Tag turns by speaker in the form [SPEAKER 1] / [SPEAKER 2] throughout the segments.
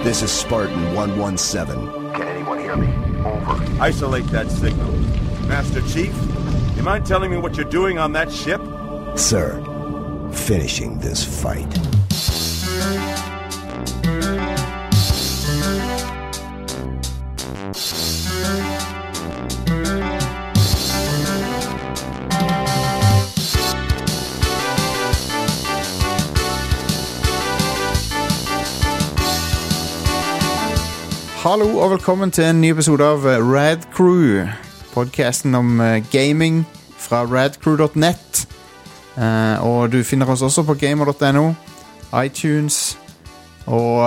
[SPEAKER 1] This is Spartan 117.
[SPEAKER 2] Can anyone hear me? Over.
[SPEAKER 3] Isolate that signal. Master Chief, you mind telling me what you're doing on that ship?
[SPEAKER 1] Sir, finishing this fight.
[SPEAKER 4] Hallo og velkommen til en ny episode av Rad Crew, podcasten om gaming fra radcrew.net. Og du finner oss også på gamer.no, iTunes og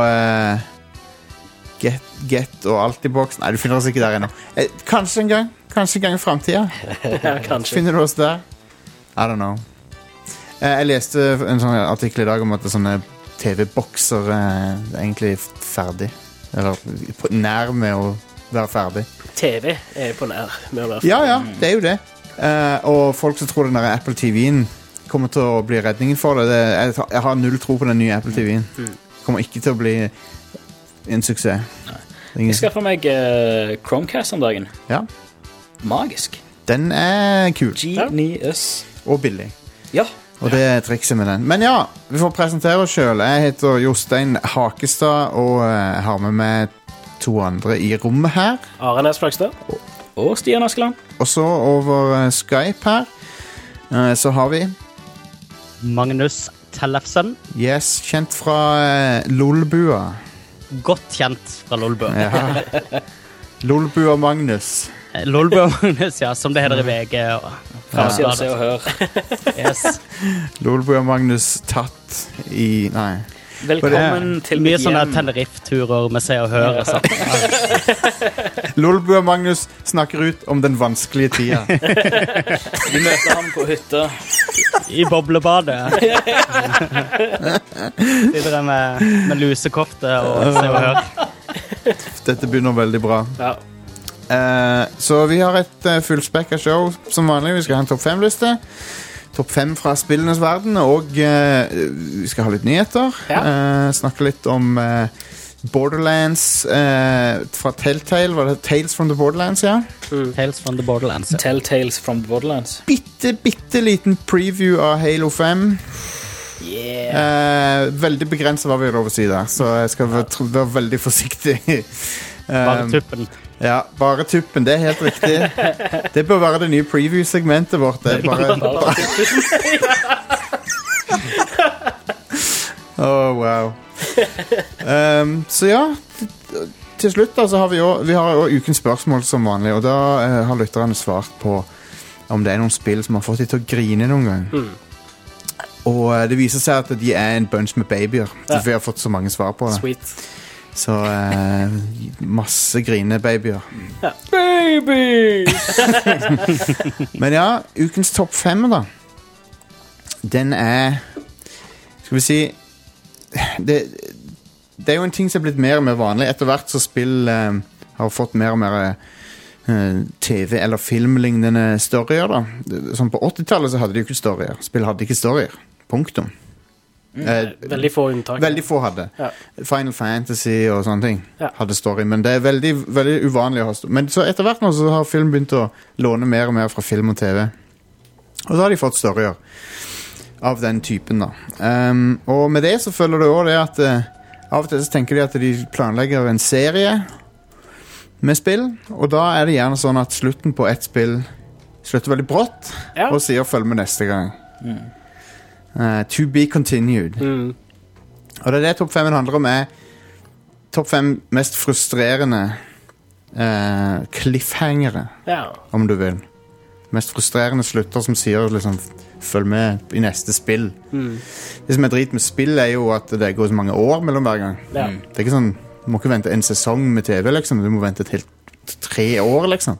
[SPEAKER 4] Get og Altibox. Nei, du finner oss ikke der ennå. Kanskje en gang i fremtiden.
[SPEAKER 5] Ja, kanskje.
[SPEAKER 4] Finner du oss der? I don't know. Jeg leste en sånn artikkel i dag om at sånne TV-bokser er egentlig ferdig. Eller nær med å være ferdig.
[SPEAKER 5] TV er på nær med å være ferdig.
[SPEAKER 4] Ja, det er jo det. Og folk som tror den der Apple TV-en kommer til å bli redningen for det. Jeg har null tro på den nye Apple TV-en. Kommer ikke til å bli en suksess.
[SPEAKER 6] Jeg skal få meg Chromecast om dagen.
[SPEAKER 4] Ja.
[SPEAKER 6] Magisk.
[SPEAKER 4] Den er kul.
[SPEAKER 6] Genius.
[SPEAKER 4] Og billig.
[SPEAKER 6] Ja.
[SPEAKER 4] Og det er trikset med den. Men ja, vi får presentere oss selv. Jeg heter Jostein Hakestad, og jeg har med meg to andre i rommet her.
[SPEAKER 5] Are Næss Flagstad.
[SPEAKER 6] Og Stian Askeland.
[SPEAKER 4] Og så over Skype her, så har vi
[SPEAKER 7] Magnus Tellefsen.
[SPEAKER 4] Yes, kjent fra Lolbua.
[SPEAKER 7] Godt kjent fra Lolbua.
[SPEAKER 4] Ja. Lolbua Magnus.
[SPEAKER 7] Lolbua Magnus, ja, som det heter i VG.
[SPEAKER 6] Se og hør.
[SPEAKER 7] Yes.
[SPEAKER 4] Lolbua Magnus tatt i... Nei.
[SPEAKER 6] Velkommen til
[SPEAKER 7] mye
[SPEAKER 6] mitt
[SPEAKER 7] sånne
[SPEAKER 6] hjem.
[SPEAKER 7] Tenerife-turer med Se og Hør.
[SPEAKER 4] Lolbua Magnus snakker ut om den vanskelige tida.
[SPEAKER 6] Vi møter ham på hytta.
[SPEAKER 7] I boblebadet. Sitter jeg med lusekofte og Se og Hør.
[SPEAKER 4] Dette begynner veldig bra.
[SPEAKER 5] Ja.
[SPEAKER 4] Så vi har et fullspekket show som vanlig. Vi skal ha en topp 5-liste. Topp 5 fra spillenes verden. Og vi skal ha litt nyheter. Snakke litt om Borderlands fra Telltale. Var det Tales from the Borderlands, ja?
[SPEAKER 7] Tales from the Borderlands.
[SPEAKER 6] Telltales from the Borderlands.
[SPEAKER 4] Bitte liten preview av Halo 5.
[SPEAKER 5] Yeah.
[SPEAKER 4] Veldig begrenset hva vi har lov å si der. Så jeg skal være veldig forsiktig.
[SPEAKER 7] Bare tuppen.
[SPEAKER 4] Ja, bare tuppen, det er helt riktig. Det bør være det nye preview-segmentet vårt. Det er bare wow. Så ja, til slutt da, så har vi har jo ukens spørsmål som vanlig, og da har lytterne svart på om det er noen spill som har fått de til å grine noen gang. Og det viser seg at de er en bunch med babyer, for vi har fått så mange svar på det.
[SPEAKER 5] Sweet.
[SPEAKER 4] Så masse grinebabyer.
[SPEAKER 5] Ja. Baby!
[SPEAKER 4] Men ja, ukens topp 5 da. Den er, skal vi si, det er jo en ting som er blitt mer og mer vanlig. Etter hvert så spill har fått mer og mer TV- eller filmlignende storyer da. Sånn på 80-tallet så hadde de jo ikke storyer. Spill hadde ikke storyer. Punktum.
[SPEAKER 5] Veldig få unntak.
[SPEAKER 4] Veldig få hadde.
[SPEAKER 5] Ja.
[SPEAKER 4] Final Fantasy og sånne ting hadde story, men det er veldig, veldig uvanlig å ha story. Men så etter hvert nå så har film begynt å låne mer og mer fra film og TV. Og så har de fått storyer av den typen da. Og med det så følger det også det at av og til så tenker de at de planlegger en serie med spill, og da er det gjerne sånn at slutten på et spill slutter veldig brått, og sier følg med neste gang. To be continued. Og det er det topp 5 handler om, er topp 5 mest frustrerende cliffhangere, om du vil. Mest frustrerende slutter som sier liksom, følg med i neste spill. Det som er drit med spill er jo at det går så mange år mellom hver gang. Det er ikke sånn, du må ikke vente en sesong med TV liksom, du må vente et helt 3 år liksom.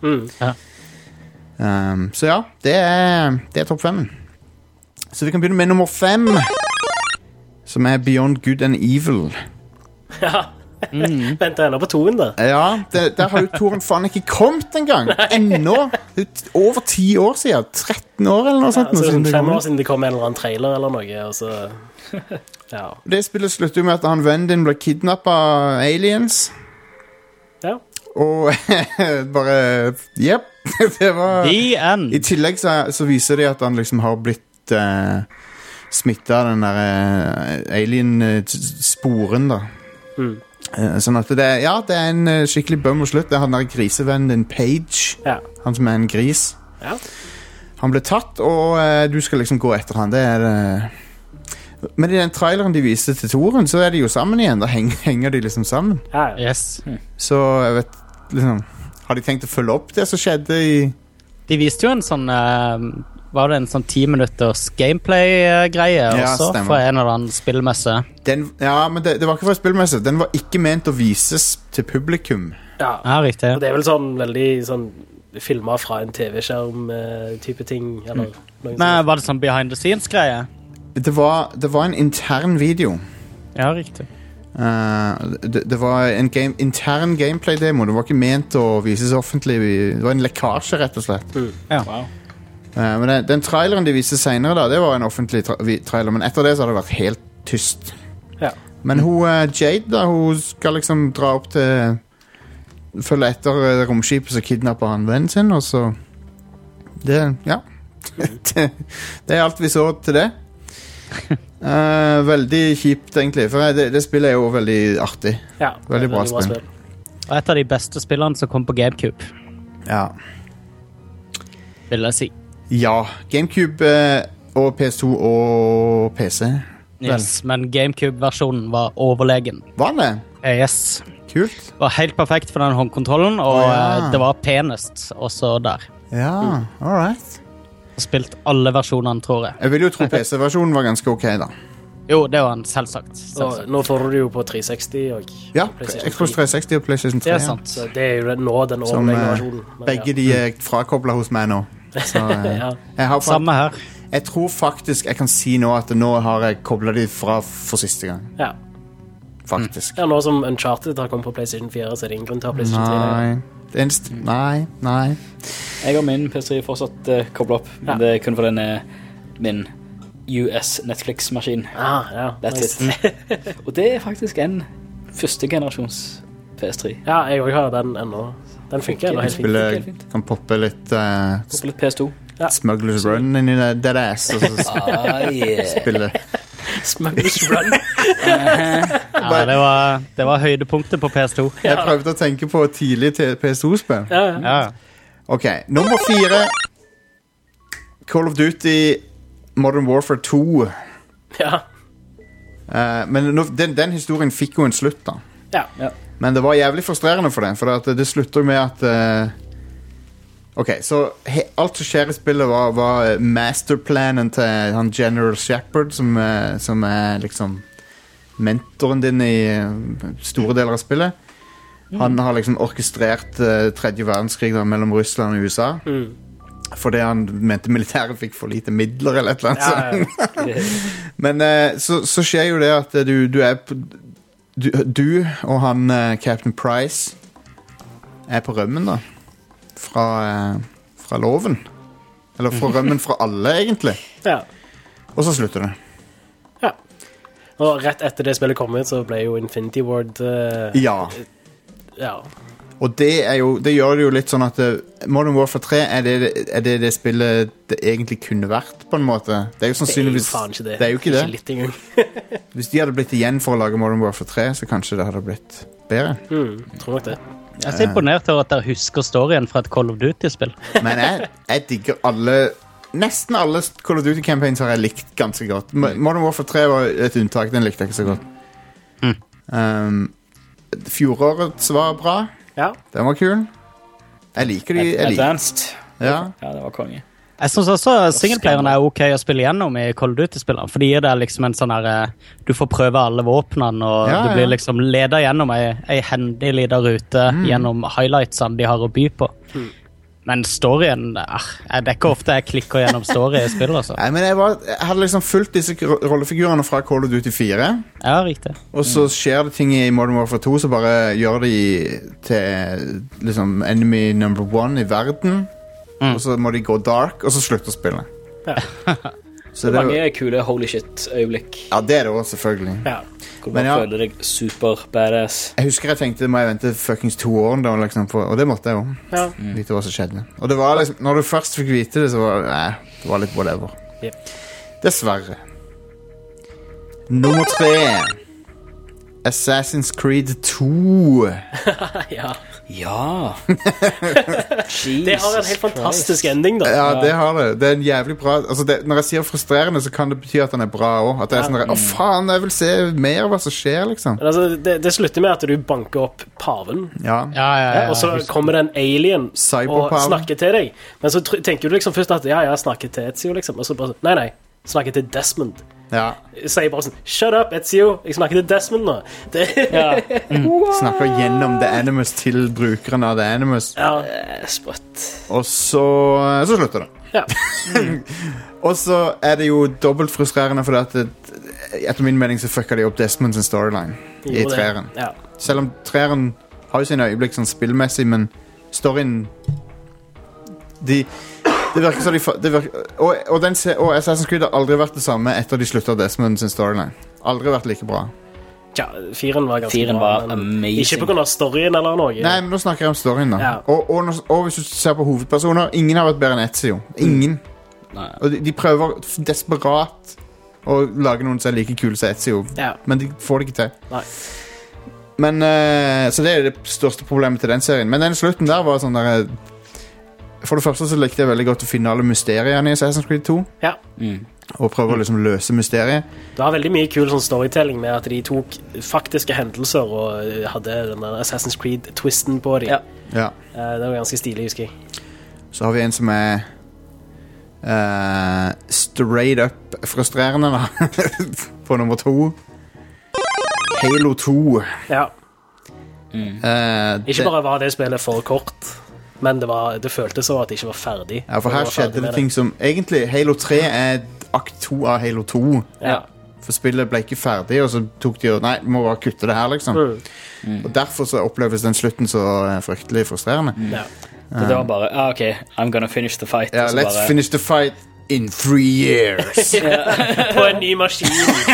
[SPEAKER 4] Så ja, det er topp 5. Så vi kan begynne med nummer 5, som er Beyond Good and Evil.
[SPEAKER 5] Ja. Venter enda på toen da.
[SPEAKER 4] Ja, der har jo toren faen ikke kommet en gang. Ennå. Over 10 år siden. 13 år eller noe sånt.
[SPEAKER 5] Så 5 år siden det kom en eller annen trailer eller noe, og så... Ja.
[SPEAKER 4] Det spillet slutter jo med at han vennen din ble kidnappet av aliens.
[SPEAKER 5] Ja.
[SPEAKER 4] Og bare, jep, det var...
[SPEAKER 7] The end.
[SPEAKER 4] I tillegg så viser de at han liksom har blitt smittet av den der alien-sporen da. Sånn at det er en skikkelig bøm og slutt. Det er han der grisevennen din, Paige.
[SPEAKER 5] Ja.
[SPEAKER 4] Han som er en gris.
[SPEAKER 5] Ja.
[SPEAKER 4] Han ble tatt, og du skal liksom gå etter han. Det er... Men i den traileren de viste til Toren, så er de jo sammen igjen. Da henger de liksom sammen.
[SPEAKER 5] Ja.
[SPEAKER 7] Yes.
[SPEAKER 4] Så jeg vet liksom, har de tenkt å følge opp det som skjedde i...
[SPEAKER 7] De viste jo en sånn var det en sånn 10 minutters gameplay-greie også
[SPEAKER 4] stemmer.
[SPEAKER 7] fra en eller annen spillmesse.
[SPEAKER 4] Men det var ikke fra spillmesse. Den var ikke ment å vises til publikum.
[SPEAKER 5] Ja,
[SPEAKER 7] riktig.
[SPEAKER 5] og det er vel sånn veldig sånn filmer fra en TV-skjerm type ting, eller noe sånt.
[SPEAKER 7] Men var det sånn behind the scenes-greie?
[SPEAKER 4] Det var en intern video.
[SPEAKER 7] Ja, riktig.
[SPEAKER 4] Det var en intern gameplay-demo. Det var ikke ment å vises offentlig. Det var en lekkasje, rett og slett.
[SPEAKER 7] Ja.
[SPEAKER 6] Wow.
[SPEAKER 4] Men den traileren de viste senere da, det var en offentlig trailer. Men etter det så har det vært helt tyst.
[SPEAKER 5] Ja.
[SPEAKER 4] Men Jade da, hun skal liksom dra opp til... Følge etter romskipet som kidnapper han vennen sin, og så... Det er alt vi så til det. Veldig kjipt egentlig, for det spillet er jo veldig artig.
[SPEAKER 5] Ja,
[SPEAKER 4] veldig bra spill.
[SPEAKER 7] Og et av de beste spillene som kom på GameCube,
[SPEAKER 4] Ja,
[SPEAKER 7] vil jeg si.
[SPEAKER 4] ja GameCube og PS2 og PC.
[SPEAKER 7] Yes, men GameCube-versjonen var overlegen.
[SPEAKER 4] Var det?
[SPEAKER 7] Yes.
[SPEAKER 4] Kult.
[SPEAKER 7] Var helt perfekt for den håndkontrollen, og
[SPEAKER 4] ja.
[SPEAKER 7] det var penest også der.
[SPEAKER 4] Ja, alright.
[SPEAKER 7] Spilt alle versjonene, tror jeg.
[SPEAKER 4] Jeg vil jo tro PC-versjonen var ganske ok da.
[SPEAKER 7] Jo, det var en selvsagt.
[SPEAKER 5] Og nå får du det jo på 360 og
[SPEAKER 4] Ja,
[SPEAKER 5] PlayStation
[SPEAKER 4] Xbox 360 og PlayStation 3.
[SPEAKER 7] Det er
[SPEAKER 4] ja.
[SPEAKER 7] sant.
[SPEAKER 5] Så det er jo nå den
[SPEAKER 4] Som
[SPEAKER 5] overlegne versjonen. Men
[SPEAKER 4] begge de er frakoblet hos meg nå. Så,
[SPEAKER 5] Ja.
[SPEAKER 4] jeg har
[SPEAKER 7] Samme her.
[SPEAKER 4] Jeg tror faktisk jeg kan si nå at nå har jeg koblet de fra for siste gang.
[SPEAKER 5] Ja.
[SPEAKER 4] Faktisk.
[SPEAKER 5] Ja, nå som Uncharted har kommet på PlayStation 4, så er det ingen grunn til å ha PlayStation 3.
[SPEAKER 4] Nei.
[SPEAKER 6] Jeg og min PS3 fortsatt koblet opp, men det er kun for den min US Netflix-maskin.
[SPEAKER 5] Ja,
[SPEAKER 6] That's it. Og det er faktisk en første generasjons PS3.
[SPEAKER 5] Ja, jeg også har den ennå. Den funker ennå helt fint.
[SPEAKER 4] Spillet kan poppe litt
[SPEAKER 6] Poppe litt PS2.
[SPEAKER 4] Smugglers Run inn i dead ass og så spille.
[SPEAKER 5] Smugglers Run.
[SPEAKER 7] Ja, det var høydepunktet på PS2.
[SPEAKER 4] Jeg prøvde å tenke på tidlig til PS2-spill.
[SPEAKER 7] Ja.
[SPEAKER 4] Ok, nummer 4 Call of Duty Modern Warfare 2.
[SPEAKER 5] Ja.
[SPEAKER 4] Men den historien fikk jo en slutt da.
[SPEAKER 5] Ja.
[SPEAKER 4] Men det var jævlig frustrerende for den, for det slutter jo med at ok, så alt som skjer i spillet var masterplanen til han General Shepard, som er liksom mentoren din i store deler av spillet. Han har liksom orkestrert tredje verdenskrig da, mellom Russland og USA. Fordi han mente militæret fikk for lite midler eller et eller annet sånt. Men så skjer jo det at du er du og han Captain Price er på rømmen da. Fra loven. Eller fra rømmen fra alle, egentlig. Ja. Og så slutter det.
[SPEAKER 5] Ja. Og rett etter det spillet kom ut, så ble jo Infinity Ward
[SPEAKER 4] Ja. Og det gjør det jo litt sånn at Modern Warfare 3 er det spillet det egentlig kunne vært, på en måte. Det er jo sannsynligvis det er jo ikke det.
[SPEAKER 5] Ikke litt engang.
[SPEAKER 4] Hvis de hadde blitt igjen for å lage Modern Warfare 3, så kanskje det hadde blitt bedre.
[SPEAKER 5] Tror nok det.
[SPEAKER 7] Jeg er så imponert over at dere husker storyen fra et Call of Duty-spill.
[SPEAKER 4] Men jeg digger nesten alle Call of Duty-campaigns har jeg likt ganske godt. Modern Warfare 3 var et unntak, den likte jeg ikke så godt. Fjorårets var bra.
[SPEAKER 5] Ja.
[SPEAKER 4] Den var kul. Jeg liker de.
[SPEAKER 6] Advanced.
[SPEAKER 4] Ja,
[SPEAKER 6] det var konge.
[SPEAKER 7] Jeg synes også singleplayeren er ok å spille gjennom i Call of Duty-spillene, fordi det er liksom en sånn her, du får prøve alle våpnene, og du blir liksom ledet gjennom ei hendig liten rute gjennom highlightsene de har å by på. Men storyen, det er ikke ofte jeg klikker gjennom story i spill, altså.
[SPEAKER 4] Nei, men jeg hadde liksom fulgt disse rollefigurene fra Call of Duty 4.
[SPEAKER 7] Ja, riktig.
[SPEAKER 4] Og så skjer det ting i Modern Warfare 2 som bare gjør de til liksom enemy number 1 i verden. Og så må de gå dark, og så slutter spillet.
[SPEAKER 6] Så det er mange kule holy shit-øyeblikk.
[SPEAKER 4] Ja, det er det også, selvfølgelig.
[SPEAKER 5] Ja.
[SPEAKER 6] Hvor du bare føler deg super badass.
[SPEAKER 4] Jeg husker jeg tenkte, må jeg vente fuckings 2 år da, liksom, og det måtte jeg jo.
[SPEAKER 5] Ja.
[SPEAKER 4] Vite hva som skjedde. Og det var liksom, når du først fikk vite det, så var det var litt whatever.
[SPEAKER 5] Yep.
[SPEAKER 4] Dessverre. Nummer 3. Assassin's Creed 2.
[SPEAKER 5] Ja.
[SPEAKER 6] Det
[SPEAKER 5] har en helt fantastisk ending da.
[SPEAKER 4] Ja, det har det. Det er en jævlig bra altså når jeg sier frustrerende, så kan det bety at den er bra også. At det er sånn, faen, jeg vil se mer av hva som skjer, liksom.
[SPEAKER 5] Men altså, det slutter med at du banker opp paven.
[SPEAKER 4] Ja.
[SPEAKER 5] Og så kommer det en alien og snakker til deg. Men så tenker du liksom først at jeg snakker til Ezio, liksom. Og så bare, nei, snakker til Desmond.
[SPEAKER 4] Ja.
[SPEAKER 5] Sier bare sånn, shut up Ezio, jeg snakker til Desmond nå.
[SPEAKER 4] Snakker gjennom The Animus til brukeren av The Animus.
[SPEAKER 6] Sprøtt.
[SPEAKER 4] Og så slutter det. Og så er det jo dobbelt frustrerende, fordi at etter min mening så fucker de opp Desmonds storyline i 3'eren. Selv om 3'eren har jo sin øyeblikk sånn spillmessig, men storyen det virker så og Assassin's Creed har aldri vært det samme etter de sluttet Desmond sin storyline. Aldri vært like bra.
[SPEAKER 5] Ja, 4'en var ganske bra.
[SPEAKER 6] Var amazing.
[SPEAKER 5] Ikke på grunn av storyen eller noe.
[SPEAKER 4] Nei, men nå snakker jeg om storyen da. Og hvis du ser på hovedpersoner, ingen har vært bedre enn Ezio. Ingen. Og de prøver desperat å lage noen som er like kule som Ezio, men de får det ikke til.
[SPEAKER 5] Nei.
[SPEAKER 4] Men, så det er det største problemet til den serien. Men den slutten der var sånn der. For det første så likte jeg veldig godt å finne alle mysteriene i Assassin's Creed 2. Ja. Og prøve å liksom løse mysteriet.
[SPEAKER 5] Det var veldig mye kul sånn storytelling med at de tok faktiske hendelser og hadde den der Assassin's Creed-twisten på dem. Ja. Det var ganske stilig, husker jeg.
[SPEAKER 4] Så har vi en som er straight up frustrerende da. På nummer 2. Halo 2.
[SPEAKER 5] Ja. Ikke bare var det spillet for kort, men det føltes så at det ikke var ferdig.
[SPEAKER 4] Ja, for her skjedde det ting som egentlig Halo 3 er akt 2 av Halo 2. Ja. For spillet ble ikke ferdig, og så tok de nei, vi må bare kutte det her, liksom. Og derfor så oppleves den slutten så fryktelig frustrerende.
[SPEAKER 6] Det var bare, ok, I'm gonna finish the fight.
[SPEAKER 4] Ja, let's finish the fight in 3 years.
[SPEAKER 5] På en ny maskin.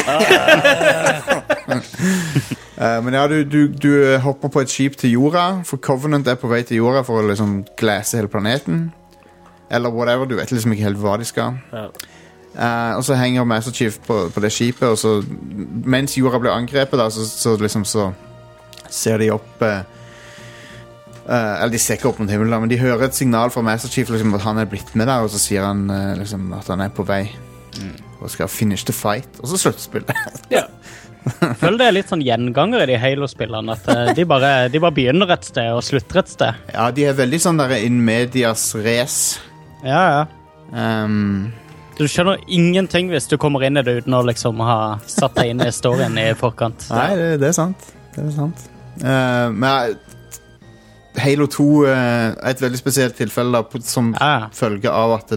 [SPEAKER 4] Men ja, du hopper på et skip til jorda, for Covenant er på vei til jorda for å liksom glæse hele planeten. Eller whatever, du vet liksom ikke helt hva de skal. Og så henger Master Chief på det skipet, og så mens jorda blir angrepet da, så ser de opp eller de ser ikke opp mot himmelen, men de hører et signal fra Master Chief liksom, at han er blitt med der, og så sier han liksom, at han er på vei og skal finish the fight, og så slutter spillet.
[SPEAKER 7] Ja. Jeg føler det er litt sånn gjenganger i de Halo-spillene, at de bare begynner et sted og slutter et sted.
[SPEAKER 4] Ja, de er veldig sånn der in medias res.
[SPEAKER 7] Ja. Du skjønner ingenting hvis du kommer inn i det uten å liksom ha satt deg inn i storyen i forkant.
[SPEAKER 4] Nei, det er sant. Men Halo 2 er et veldig spesielt tilfelle da, som følge av at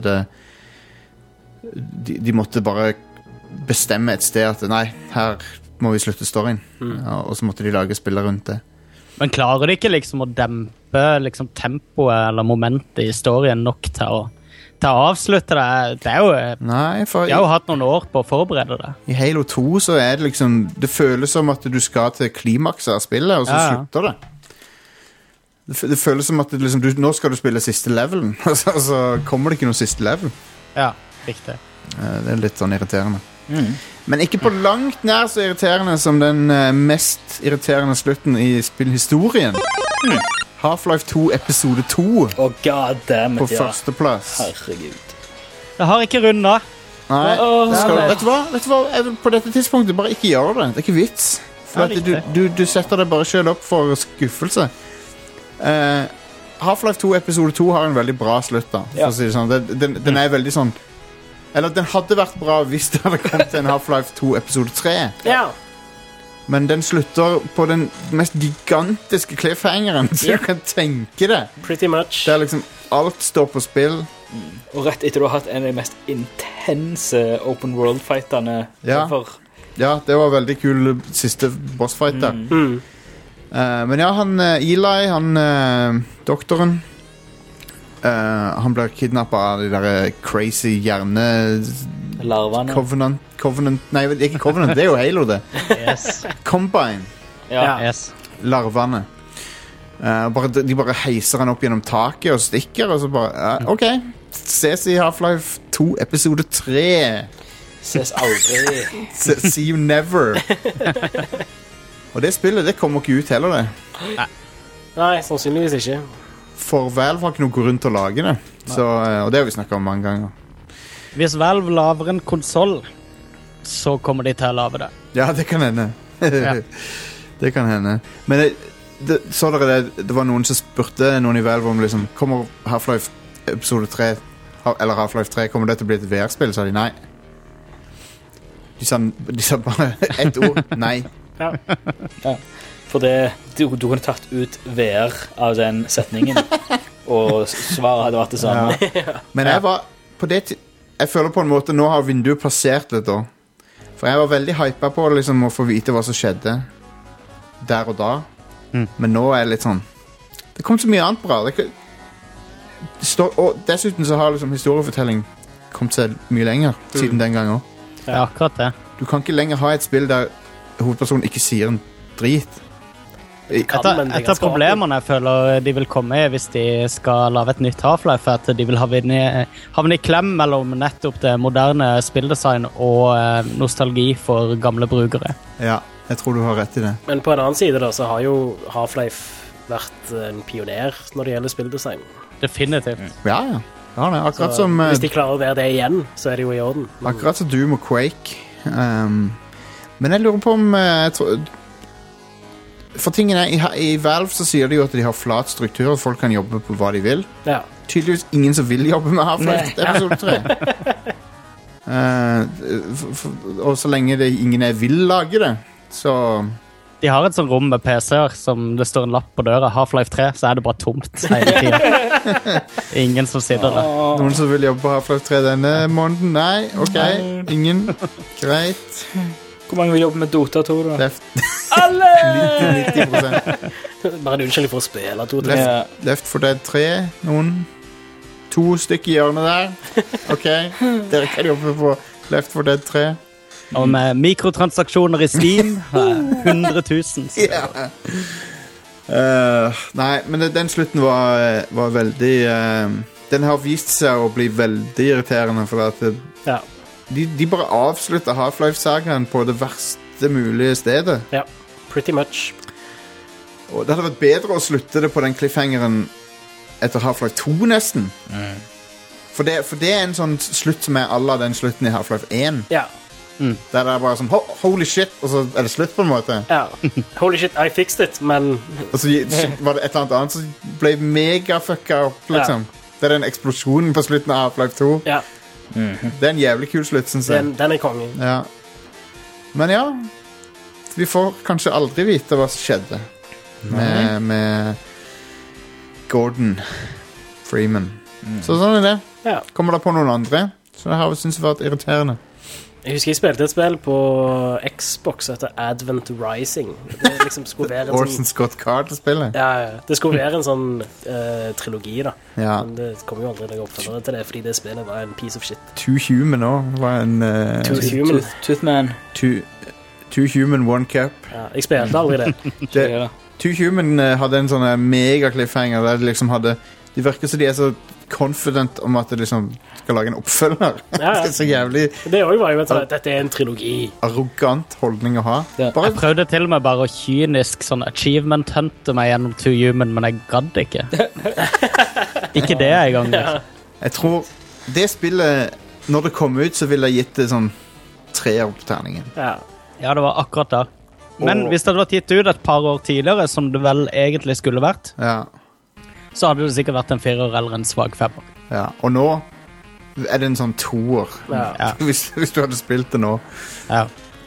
[SPEAKER 4] de måtte bare bestemme et sted at nei, her må vi slutte storyen. Og så måtte de lage spiller rundt det.
[SPEAKER 7] Men klarer de ikke liksom å dempe liksom, tempoet eller momentet i storyen nok til å avslutte det? Det er jo jeg har jo hatt noen år på å forberede det.
[SPEAKER 4] I Halo 2 så er det liksom det føles som at du skal til klimakset av spillet, og så slutter det. Det føles som at liksom, nå skal du spille siste levelen, og så kommer det ikke noen siste level.
[SPEAKER 7] Ja, riktig.
[SPEAKER 4] Det er litt sånn irriterende. Men ikke på langt nær så irriterende som den mest irriterende slutten i spillhistorien. Half-Life 2 episode 2
[SPEAKER 6] goddammit,
[SPEAKER 4] på førsteplass.
[SPEAKER 6] Herregud.
[SPEAKER 7] Det har ikke rundet.
[SPEAKER 4] Nei, vet du hva? På dette tidspunktet bare ikke gjør det. Det er ikke vits. For at du setter deg bare selv opp for skuffelse. Half-Life 2 episode 2 har en veldig bra slutt da, for å si det sånn. Den er veldig sånn, eller den hadde vært bra hvis det hadde kommet til en Half-Life 2 episode 3. Men den slutter på den mest gigantiske cliffhangeren, så du kan tenke det.
[SPEAKER 5] Pretty much.
[SPEAKER 4] Det er liksom, alt står på spill.
[SPEAKER 6] Og rett etter du har hatt en av de mest intense open world-fightene.
[SPEAKER 4] Ja, det var veldig kul siste bossfight der. Men ja, Eli, doktoren, han blir kidnappet av de der crazy
[SPEAKER 6] Larvene.
[SPEAKER 4] Covenant, nei, det er ikke Covenant, det er jo Halo det.
[SPEAKER 7] Yes.
[SPEAKER 4] Combine.
[SPEAKER 6] Ja.
[SPEAKER 7] Yes.
[SPEAKER 4] Larvene. De bare heiser han opp gjennom taket og stikker, og så bare, ok, ses i Half-Life 2 episode 3.
[SPEAKER 6] Ses aldri.
[SPEAKER 4] See you never. Og det spillet, det kommer ikke ut heller det.
[SPEAKER 5] Nei, sannsynligvis ikke.
[SPEAKER 4] For Valve har ikke noe grunn til å lage det. Så, og det har vi snakket om mange ganger.
[SPEAKER 7] Hvis Valve laver en konsol, så kommer de til å lave det.
[SPEAKER 4] Ja, det kan hende.
[SPEAKER 7] Ja.
[SPEAKER 4] Det kan hende. Men så det var noen som spurte noen i Valve om liksom, kommer Half-Life episode 3 eller Half-Life 3, kommer det til å bli et VR-spill? Så de nei. De sa bare ett ord. Nei.
[SPEAKER 5] Ja.
[SPEAKER 6] For du kunne tatt ut VR av den setningen, og svaret hadde vært det samme.
[SPEAKER 4] Ja. Men jeg var på det jeg føler på en måte nå har vinduet passert litt da. For jeg var veldig hypet på det, liksom, å få vite hva som skjedde der og da. Men nå er jeg litt sånn, det kom så mye annet bra. Og dessuten så har liksom historiefortelling kommet seg mye lenger siden den gangen.
[SPEAKER 7] Ja, akkurat det. Du
[SPEAKER 4] kan ikke lenger ha et spill der hovedpersonen ikke sier en drit.
[SPEAKER 7] Et av problemene jeg føler de vil komme i hvis de skal lave et nytt Half-Life, er at de vil havne i klem mellom nettopp det moderne spilldesign og nostalgi for gamle brukere.
[SPEAKER 4] Ja, jeg tror du har rett i det.
[SPEAKER 5] Men på en annen side da, så har jo Half-Life vært en pioner når det gjelder spilldesign.
[SPEAKER 7] Definitivt.
[SPEAKER 4] Ja. Ja, det, akkurat som
[SPEAKER 5] hvis de klarer å være det igjen, så er det jo i orden.
[SPEAKER 4] Akkurat som Doom og Quake. Men jeg lurer på om for tingen er, i Valve så sier de jo at de har flat struktur, og folk kan jobbe på hva de vil.
[SPEAKER 5] Ja.
[SPEAKER 4] Tydeligvis ingen som vil jobbe med Half-Life episode 3. Og så lenge ingen vil lage det, så...
[SPEAKER 7] De har et sånt rom med PC-er som det står en lapp på døra. Half-Life 3, så er det bare tomt hele tiden. Ingen som sitter der.
[SPEAKER 4] Noen som vil jobbe på Half-Life 3 denne måneden? Nei, ok, ingen. Greit.
[SPEAKER 6] Hvor mange vil jobbe med Dota 2 da?
[SPEAKER 5] Alle!
[SPEAKER 4] 90%.
[SPEAKER 5] Bare en unnskyldning for å spille Dota 3.
[SPEAKER 4] Left 4 Dead 3, noen 2 stykker i hjørnet der. Ok, dere kan jobbe på Left 4 Dead 3.
[SPEAKER 7] Og med mikrotransaksjoner i Steam 100 000.
[SPEAKER 4] Yeah. Nei, men den slutten var veldig den har vist seg å bli veldig irriterende, for at de bare avslutter Half-Life-sagaen på det verste mulige stedet.
[SPEAKER 5] Ja, pretty much.
[SPEAKER 4] Og det hadde vært bedre å slutte det på den cliffhangeren etter Half-Life 2 nesten. For det er en sånn slutt som er à la den slutten i Half-Life 1.
[SPEAKER 5] Ja.
[SPEAKER 4] Der det er bare sånn, holy shit, og så er det slutt på en måte.
[SPEAKER 5] Ja, holy shit, I fixed it, men...
[SPEAKER 4] Og så var det et eller annet som ble mega-fucka opp, liksom. Det er den eksplosjonen på slutten av Half-Life 2.
[SPEAKER 5] Ja.
[SPEAKER 4] Det er en jævlig kul slutt, synes jeg.
[SPEAKER 5] Den er kongen.
[SPEAKER 4] Ja. Men ja, vi får kanskje aldri vite hva som skjedde med Gordon Freeman. Så sånn er det.
[SPEAKER 5] Ja.
[SPEAKER 4] Kommer det på noen andre? Så det har synes jeg vært irriterende.
[SPEAKER 5] Jeg husker jeg spilte et spill på Xbox etter Advent Rising. Det liksom skulle være en
[SPEAKER 4] Orson Scott Card-spillet.
[SPEAKER 5] Ja, det skulle være en sånn trilogi da.
[SPEAKER 4] Ja.
[SPEAKER 5] Men det kom jo aldri noe oppfølgere til det, fordi det spillet var en piece of shit.
[SPEAKER 4] Too Human også var en...
[SPEAKER 6] Toothman.
[SPEAKER 4] Too Human, One Cup.
[SPEAKER 5] Ja, jeg spilte aldri det.
[SPEAKER 4] Too Human hadde en sånn mega cliffhanger der de liksom hadde... De virker som de er så confident om at de liksom skal lage en oppfølger.
[SPEAKER 5] Ja.
[SPEAKER 4] Det er så jævlig...
[SPEAKER 5] Det var jo at dette er en trilogi.
[SPEAKER 4] Arrogant holdning å ha.
[SPEAKER 7] Ja. Jeg prøvde til og med bare å kynisk sånn achievement-hunte meg gjennom Too Human, men jeg gadd ikke. Ikke det jeg gang.
[SPEAKER 5] Ja.
[SPEAKER 4] Jeg tror det spillet, når det kom ut, så ville jeg gitt det sånn 3 på terningen.
[SPEAKER 7] Ja, det var akkurat da. Men hvis det hadde vært gitt ut et par år tidligere, som det vel egentlig skulle vært, så hadde det sikkert vært en 4 eller en svag 5.
[SPEAKER 4] Ja, og nå er det en sånn 2.
[SPEAKER 7] Ja.
[SPEAKER 4] Hvis du hadde spilt det nå.
[SPEAKER 7] Ja.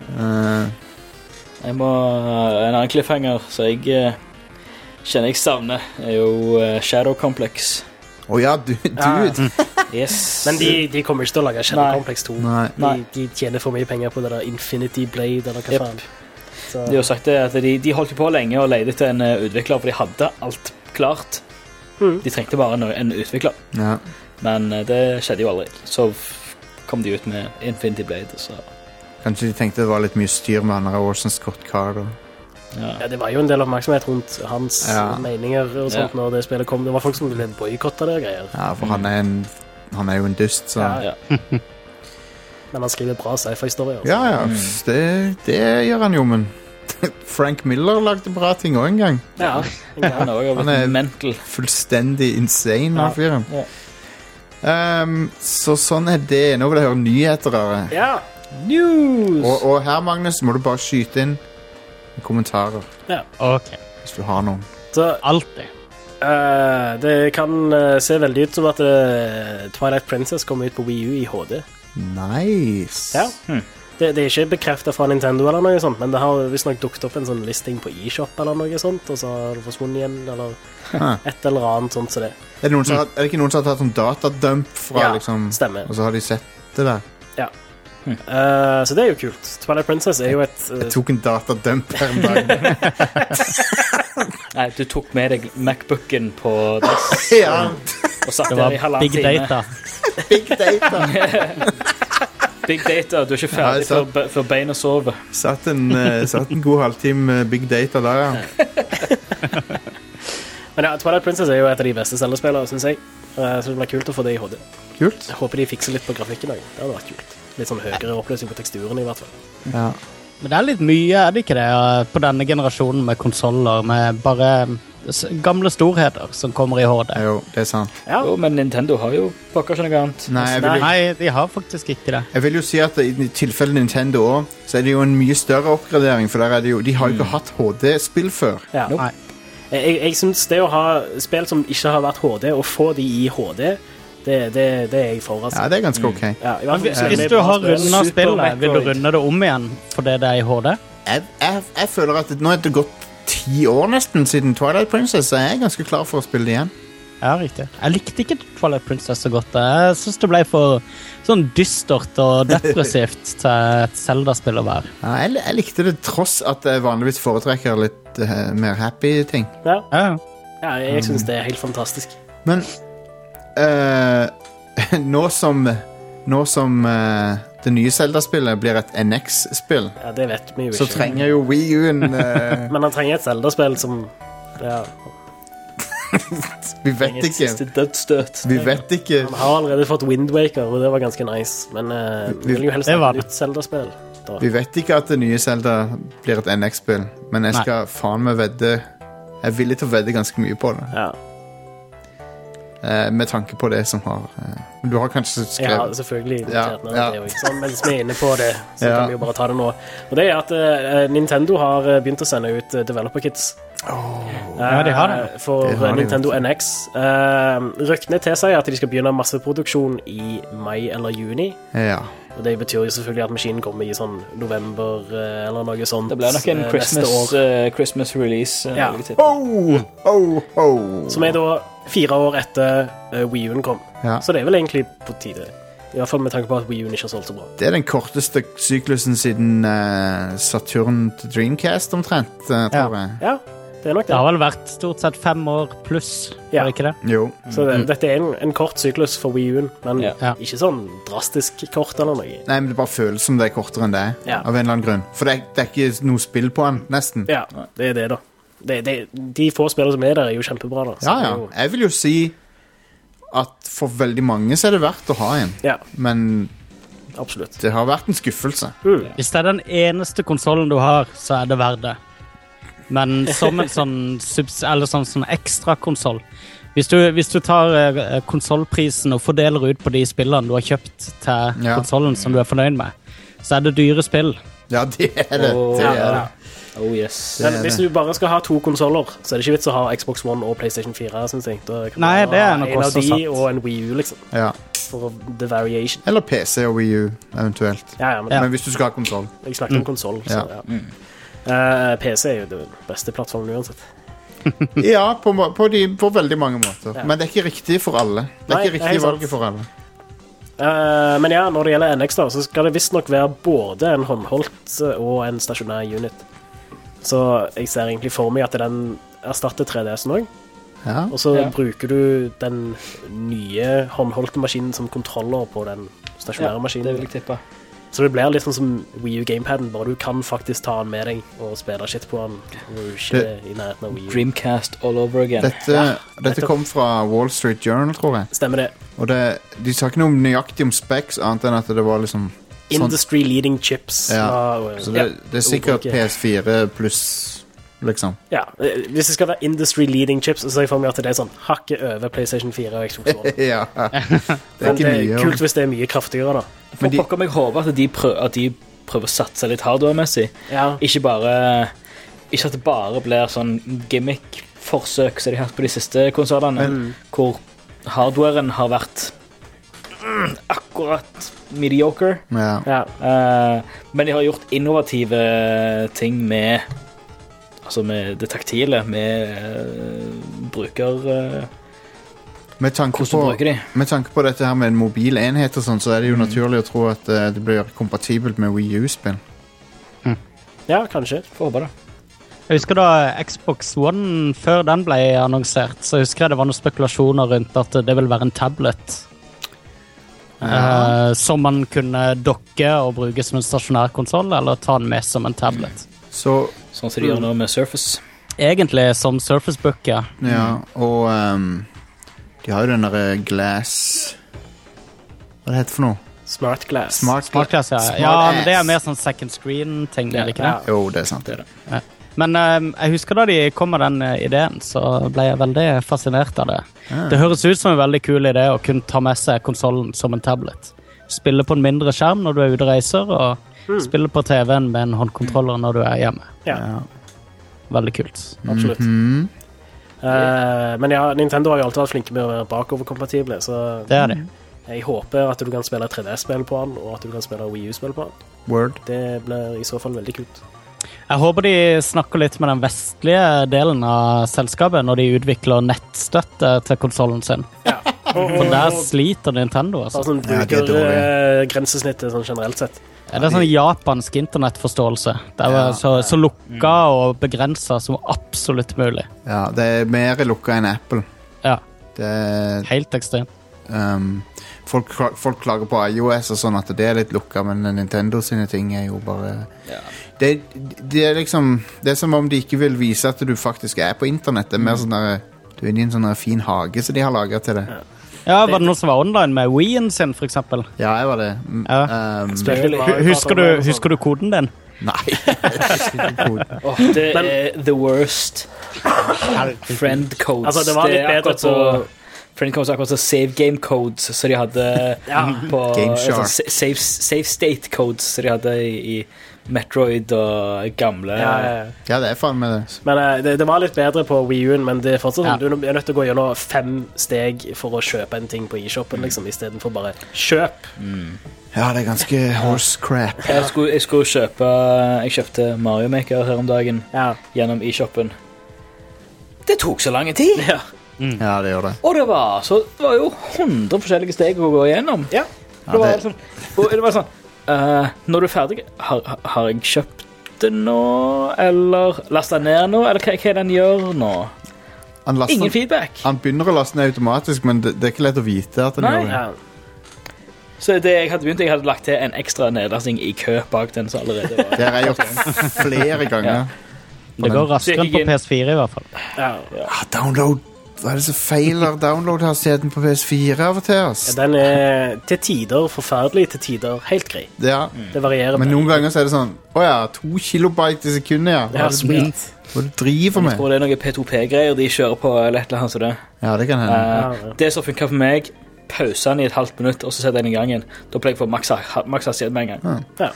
[SPEAKER 6] Jeg må en annen cliffhanger, så jeg kjenner jeg savner, er jo Shadow Complex.
[SPEAKER 4] Ja, dude.
[SPEAKER 6] Yes.
[SPEAKER 5] Men de kommer ikke til å lage Shadow Complex 2.
[SPEAKER 4] Nei.
[SPEAKER 5] De tjener for mye penger på det der Infinity Blade, eller hva faen. Så.
[SPEAKER 6] De har sagt det, at de holdt på lenge og leide til en utvikler, for de hadde alt klart. De trengte bare en utvikler.
[SPEAKER 4] Ja.
[SPEAKER 6] Men det skjedde jo aldri. Så kom de ut med Infinity Blade, så...
[SPEAKER 4] Kanskje de tenkte det var litt mye styr med han Orson Scott Card.
[SPEAKER 5] Ja, det var jo en del oppmerksomhet rundt hans meninger og sånt når det spillet kom. Det var folk som ville boykotte det og greier.
[SPEAKER 4] Ja, for han er jo en dust, så...
[SPEAKER 5] Ja. Men han skriver bra sci-fi-story.
[SPEAKER 4] Ja, det gjør han jo, men... Frank Miller lagde bra ting også en gang.
[SPEAKER 5] Ja,
[SPEAKER 6] han er mental.
[SPEAKER 4] Fullstendig insane, han fyren. Så sånn er det. Nå vil jeg høre nyheter.
[SPEAKER 5] Ja, news!
[SPEAKER 4] Og her, Magnus, må du bare skyte inn kommentarer.
[SPEAKER 5] Ja.
[SPEAKER 7] Ok.
[SPEAKER 4] Hvis du har noen.
[SPEAKER 5] Så,
[SPEAKER 7] alltid.
[SPEAKER 5] Det kan se veldig ut som at Twilight Princess kommer ut på Wii U i HD.
[SPEAKER 4] Nice.
[SPEAKER 5] Ja. Det er ikke bekreftet fra Nintendo eller noe sånt, men det har visst nok dukket opp en sånn listing på eShop eller noe sånt, og så har det forsvunnet igjen, eller et eller annet sånt så det.
[SPEAKER 4] Er det ikke noen som har tatt sånn datadump fra liksom...
[SPEAKER 5] stemmer.
[SPEAKER 4] Og så har de sett det der?
[SPEAKER 5] Ja. Så det er jo kult. Twilight Princess er jo et...
[SPEAKER 4] Jeg tok en datadump her en dag.
[SPEAKER 6] Nei, du tok med deg MacBooken på dass.
[SPEAKER 4] Ja.
[SPEAKER 6] Og satt der i halvannen time.
[SPEAKER 7] Big data.
[SPEAKER 4] Big data.
[SPEAKER 6] Big data, du er ikke ferdig før beina sover.
[SPEAKER 4] Satt en god halvtime med Big Data der, ja.
[SPEAKER 5] Men ja, Twilight Princess er jo et av de beste Zelda-spillere, synes jeg. Så det blir kult å få det i HD.
[SPEAKER 4] Kult.
[SPEAKER 5] Jeg håper de fikser litt på grafikken også. Det hadde vært kult. Litt sånn høyere oppløsning på teksturen i hvert fall.
[SPEAKER 4] Ja.
[SPEAKER 7] Men det er litt mye, er det ikke det, på denne generasjonen med konsoler, med bare gamle storheter som kommer i HD.
[SPEAKER 4] Jo, det er sant.
[SPEAKER 5] Ja.
[SPEAKER 6] Jo, men Nintendo har jo pokker ikke noe annet.
[SPEAKER 7] Nei, de har faktisk ikke det.
[SPEAKER 4] Jeg vil jo si at i tilfelle Nintendo også, så er det jo en mye større oppgradering, for der er det jo, de har jo ikke hatt HD-spill før.
[SPEAKER 5] Ja.
[SPEAKER 7] Nei.
[SPEAKER 5] Jeg synes det å ha spill som ikke har vært HD, og få de i HD, det er jeg for, altså.
[SPEAKER 4] Ja, det er ganske ok.
[SPEAKER 5] Ja,
[SPEAKER 7] hvis du har rundet spillet, vil du runde det om igjen fordi det er i HD?
[SPEAKER 4] Jeg føler at nå er det gått 10 år nesten siden Twilight Princess, så jeg er ganske klar for å spille det igjen.
[SPEAKER 7] Ja, riktig. Jeg likte ikke Twilight Princess så godt. Jeg synes det ble for sånn dystert og depressivt til et Zelda-spill å være.
[SPEAKER 4] Ja, jeg likte det tross at jeg vanligvis foretrekker litt mer happy ting.
[SPEAKER 5] Ja, jeg synes det er helt fantastisk.
[SPEAKER 4] Men nå som det nye Zelda-spillet blir et NX-spill,
[SPEAKER 5] ja, det vet vi jo ikke.
[SPEAKER 4] Så trenger jo Wii U en...
[SPEAKER 5] Men han trenger et Zelda-spill som... Ja.
[SPEAKER 4] Vi vet ikke. Vi vet ikke.
[SPEAKER 5] Han har allerede fått Wind Waker, og det var ganske nice. Men vi vil jo helst ha et nytt Zelda-spill.
[SPEAKER 4] Vi vet ikke at det nye Zelda blir et NX-spill, men jeg skal faen meg vedde... Jeg er villig til å vedde ganske mye på det.
[SPEAKER 5] Ja.
[SPEAKER 4] Med tanke på det som har du har kanskje skrevet.
[SPEAKER 5] Ja, selvfølgelig sånn, mens vi er inne på det, så kan vi jo bare ta det nå. Og det er at Nintendo har begynt å sende ut developer kits.
[SPEAKER 7] Ja, de har det.
[SPEAKER 5] For det Nintendo NX. Ryktene tilsier at de skal begynne masseproduksjon i mai eller juni.
[SPEAKER 4] Ja.
[SPEAKER 5] Og det betyr jo selvfølgelig at maskinen kommer i sånn november eller noe sånt.
[SPEAKER 6] Det blir nok en Christmas release.
[SPEAKER 5] Ja. Som er da 4 år etter Wii U-en kom.
[SPEAKER 4] Ja.
[SPEAKER 5] Så det er vel egentlig på tide. I hvert fall med tanke på at Wii U-en ikke har solgt så bra.
[SPEAKER 4] Det er den korteste syklusen siden Saturn til Dreamcast omtrent, tror jeg.
[SPEAKER 5] Ja, det er nok det.
[SPEAKER 7] Det har vel vært stort sett 5 år pluss, var det ikke det?
[SPEAKER 4] Jo.
[SPEAKER 5] Så dette er en kort syklus for Wii U-en, men ikke sånn drastisk kort eller noe.
[SPEAKER 4] Nei, men det bare føles som det er kortere enn det, av en eller annen grunn. For det er ikke noe spill på den, nesten.
[SPEAKER 5] Ja, det er det da. De få spillere som er der er jo kjempebra da.
[SPEAKER 4] Ja. Jeg vil jo si at for veldig mange så er det verdt å ha en. Ja. Men
[SPEAKER 5] absolutt.
[SPEAKER 4] Det har vært en skuffelse.
[SPEAKER 7] Hvis det er den eneste konsolen du har, så er det verdt det. Men som en sånn ekstra konsol. Hvis du tar konsolprisen og fordeler ut på de spillene du har kjøpt til konsolen som du er fornøyd med, så er det dyre spill.
[SPEAKER 4] Ja, det er det.
[SPEAKER 6] Oh yes.
[SPEAKER 5] Men hvis du bare skal ha 2 konsoler, så er det ikke vits å ha Xbox One og PlayStation 4, synes jeg. Da kan
[SPEAKER 7] Nei, det er nok også
[SPEAKER 5] sant. En av de og en Wii U, liksom.
[SPEAKER 4] Ja.
[SPEAKER 5] For the variation.
[SPEAKER 4] Eller PC og Wii U, eventuelt. Men hvis du skal ha konsol.
[SPEAKER 5] Jeg snakker om konsol, så PC er jo den beste plattformen uansett.
[SPEAKER 4] Ja, på veldig mange måter. Men det er ikke riktig for alle. Det er ikke riktig valget for alle.
[SPEAKER 5] Men ja, når det gjelder NX da, så skal det visst nok være både en håndholdt og en stasjonær unit. Så jeg ser egentlig for meg at den erstatter 3DS'en også. Og så bruker du den nye håndholdte maskinen som kontroller på den stasjonære maskinen.
[SPEAKER 6] Det vil jeg tippe.
[SPEAKER 5] Så det blir litt sånn som Wii U Gamepaden, bare du kan faktisk ta den med deg og spille shit på den, og du ikke i nærheten av Wii U.
[SPEAKER 6] Dreamcast all over again.
[SPEAKER 4] Dette kom fra Wall Street Journal, tror jeg.
[SPEAKER 5] Stemmer det.
[SPEAKER 4] Og de sa ikke noe nøyaktig om specs, annet enn at det var liksom
[SPEAKER 5] Industry leading chips.
[SPEAKER 4] Så det er sikkert PS4 pluss, liksom.
[SPEAKER 5] Ja, hvis det skal være industry leading chips, så ser jeg for meg at det er sånn hakket over PlayStation 4 og Xbox One.
[SPEAKER 4] Ja, det er ikke mye.
[SPEAKER 5] Kult hvis det er mye kraftigere da.
[SPEAKER 6] For pokker meg håper at de prøver å satse litt hardware-messig.
[SPEAKER 5] Ja.
[SPEAKER 6] Ikke at det bare blir sånn gimmick-forsøk som de har hatt på de siste konsolene, hvor hardwaren har vært akkurat mediocre.
[SPEAKER 4] Ja.
[SPEAKER 6] Men de har gjort innovative ting med det taktile, med bruker...
[SPEAKER 4] Med tanke på dette her med en mobil enhet og sånn, så er det jo naturlig å tro at det blir kompatibelt med Wii U-spill.
[SPEAKER 5] Ja, kanskje.
[SPEAKER 6] Får håpe det.
[SPEAKER 7] Jeg husker da Xbox One, før den ble annonsert, så husker jeg det var noen spekulasjoner rundt at det vil være en tablet. Som man kunne dokke og bruke som en stasjonær konsol, eller ta den med som en tablet.
[SPEAKER 6] Sånn som de gjør nå med Surface.
[SPEAKER 7] Egentlig som Surface Book, ja.
[SPEAKER 4] Ja, og de har jo den der Glass... Hva det heter for noe?
[SPEAKER 5] Smart Glass.
[SPEAKER 7] Smart Glass, ja. Ja, men det er mer sånn second screen-ting, det er ikke det?
[SPEAKER 4] Jo, det er sant.
[SPEAKER 6] Det er det.
[SPEAKER 7] Ja. Men jeg husker da de kom med den ideen, så ble jeg veldig fascinert av det. Det høres ut som en veldig kul idé å kunne ta med seg konsolen som en tablet. Spille på en mindre skjerm når du er ute og reiser, og spille på TV-en med en håndkontroller når du er hjemme.
[SPEAKER 5] Ja.
[SPEAKER 7] Veldig kult.
[SPEAKER 5] Absolutt. Men ja, Nintendo har jo alltid vært flinke med å være bakoverkompatible, så
[SPEAKER 7] det er de.
[SPEAKER 5] Jeg håper at du kan spille 3D-spill på den, og at du kan spille Wii U-spill på den.
[SPEAKER 4] Word.
[SPEAKER 5] Det blir i så fall veldig kult.
[SPEAKER 7] Jeg håper de snakker litt med den vestlige delen av selskapet når de utvikler nettstøtte til konsolen sin. Ja. For der sliter Nintendo, altså.
[SPEAKER 5] Sånn bruker grensesnittet sånn generelt sett.
[SPEAKER 7] Ja, det er sånn japansk internettforståelse. Det er så lukka og begrenset som absolutt mulig.
[SPEAKER 4] Ja, det er mer lukka enn Apple.
[SPEAKER 7] Ja,
[SPEAKER 4] det er
[SPEAKER 7] helt ekstremt.
[SPEAKER 4] Folk klager på iOS og sånn at det er litt lukka, men Nintendo sine ting er jo bare det er liksom, det er som om de ikke vil vise at du faktisk er på internett. Det er mer sånn der, du er inne i en sånn der fin hage som de har laget til det.
[SPEAKER 7] Ja, var det noen som var online med Wii-en sin, for eksempel?
[SPEAKER 4] Ja, jeg var det.
[SPEAKER 7] Husker du koden din?
[SPEAKER 4] Nei.
[SPEAKER 6] Det er the worst friend codes.
[SPEAKER 5] Altså, det var litt bedre på
[SPEAKER 6] friend codes, akkurat så save game codes så de hadde på save state codes så de hadde i Metroid og gamle.
[SPEAKER 4] Ja, det er faen med det.
[SPEAKER 5] Men det var litt bedre på Wii U-en, men det er fortsatt sånn, du er nødt til å gå gjennom 5 steg for å kjøpe en ting på eShopen, liksom, i stedet for bare kjøp.
[SPEAKER 4] Ja, det er ganske horse crap.
[SPEAKER 6] Jeg kjøpte Mario Maker her om dagen gjennom eShopen. Det tok så lang tid.
[SPEAKER 4] Ja, det gjør det.
[SPEAKER 6] Og det var jo 100 forskjellige steg å gå igjennom.
[SPEAKER 5] Ja.
[SPEAKER 6] Det var sånn når du er ferdig, har jeg kjøpt det nå, eller lastet ned nå, eller hva er det han gjør nå? Ingen feedback.
[SPEAKER 4] Han begynner å laste ned automatisk, men det er ikke lett å vite at han gjør det.
[SPEAKER 6] Så det jeg hadde lagt til en ekstra nedlasting i kø bak den som allerede var.
[SPEAKER 4] Det har jeg gjort flere ganger.
[SPEAKER 7] Det går raskere enn på PS4 i hvert fall.
[SPEAKER 4] Download. Hva er det så feiler download-hastigheten på PS4 av og til, ass?
[SPEAKER 5] Den er til tider forferdelig, til tider helt grei.
[SPEAKER 4] Ja.
[SPEAKER 5] Det varierer.
[SPEAKER 4] Men noen ganger så er det sånn, 2 kilobyte i sekundet,
[SPEAKER 5] ja. Sweet.
[SPEAKER 4] Hva du driver med?
[SPEAKER 6] Jeg tror det er noen P2P-greier de kjører på, eller et eller annet sånt.
[SPEAKER 4] Ja, det kan hende.
[SPEAKER 6] Det som funker for meg, pauser den i et halvt minutt, og så setter jeg den i gangen. Da pleier jeg å få maks hastighet med en gang.
[SPEAKER 5] Ja.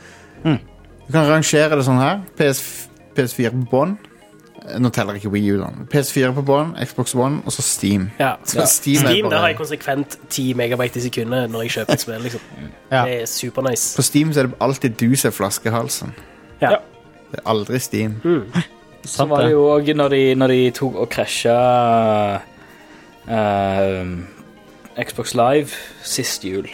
[SPEAKER 4] Du kan rangere det sånn her. PS4 på bånd. Nå teller ikke Wii U da. PS4 på bånd, Xbox One, og så Steam.
[SPEAKER 5] Ja.
[SPEAKER 4] Steam
[SPEAKER 5] der har jeg konsekvent 10 megabyte i sekundet når jeg kjøper et spill, liksom. Det er super nice.
[SPEAKER 4] På Steam så er det alltid du som er flaskehalsen.
[SPEAKER 5] Ja.
[SPEAKER 4] Det er aldri Steam.
[SPEAKER 6] Så var det jo også når de tok og krasjet Xbox Live sist jul.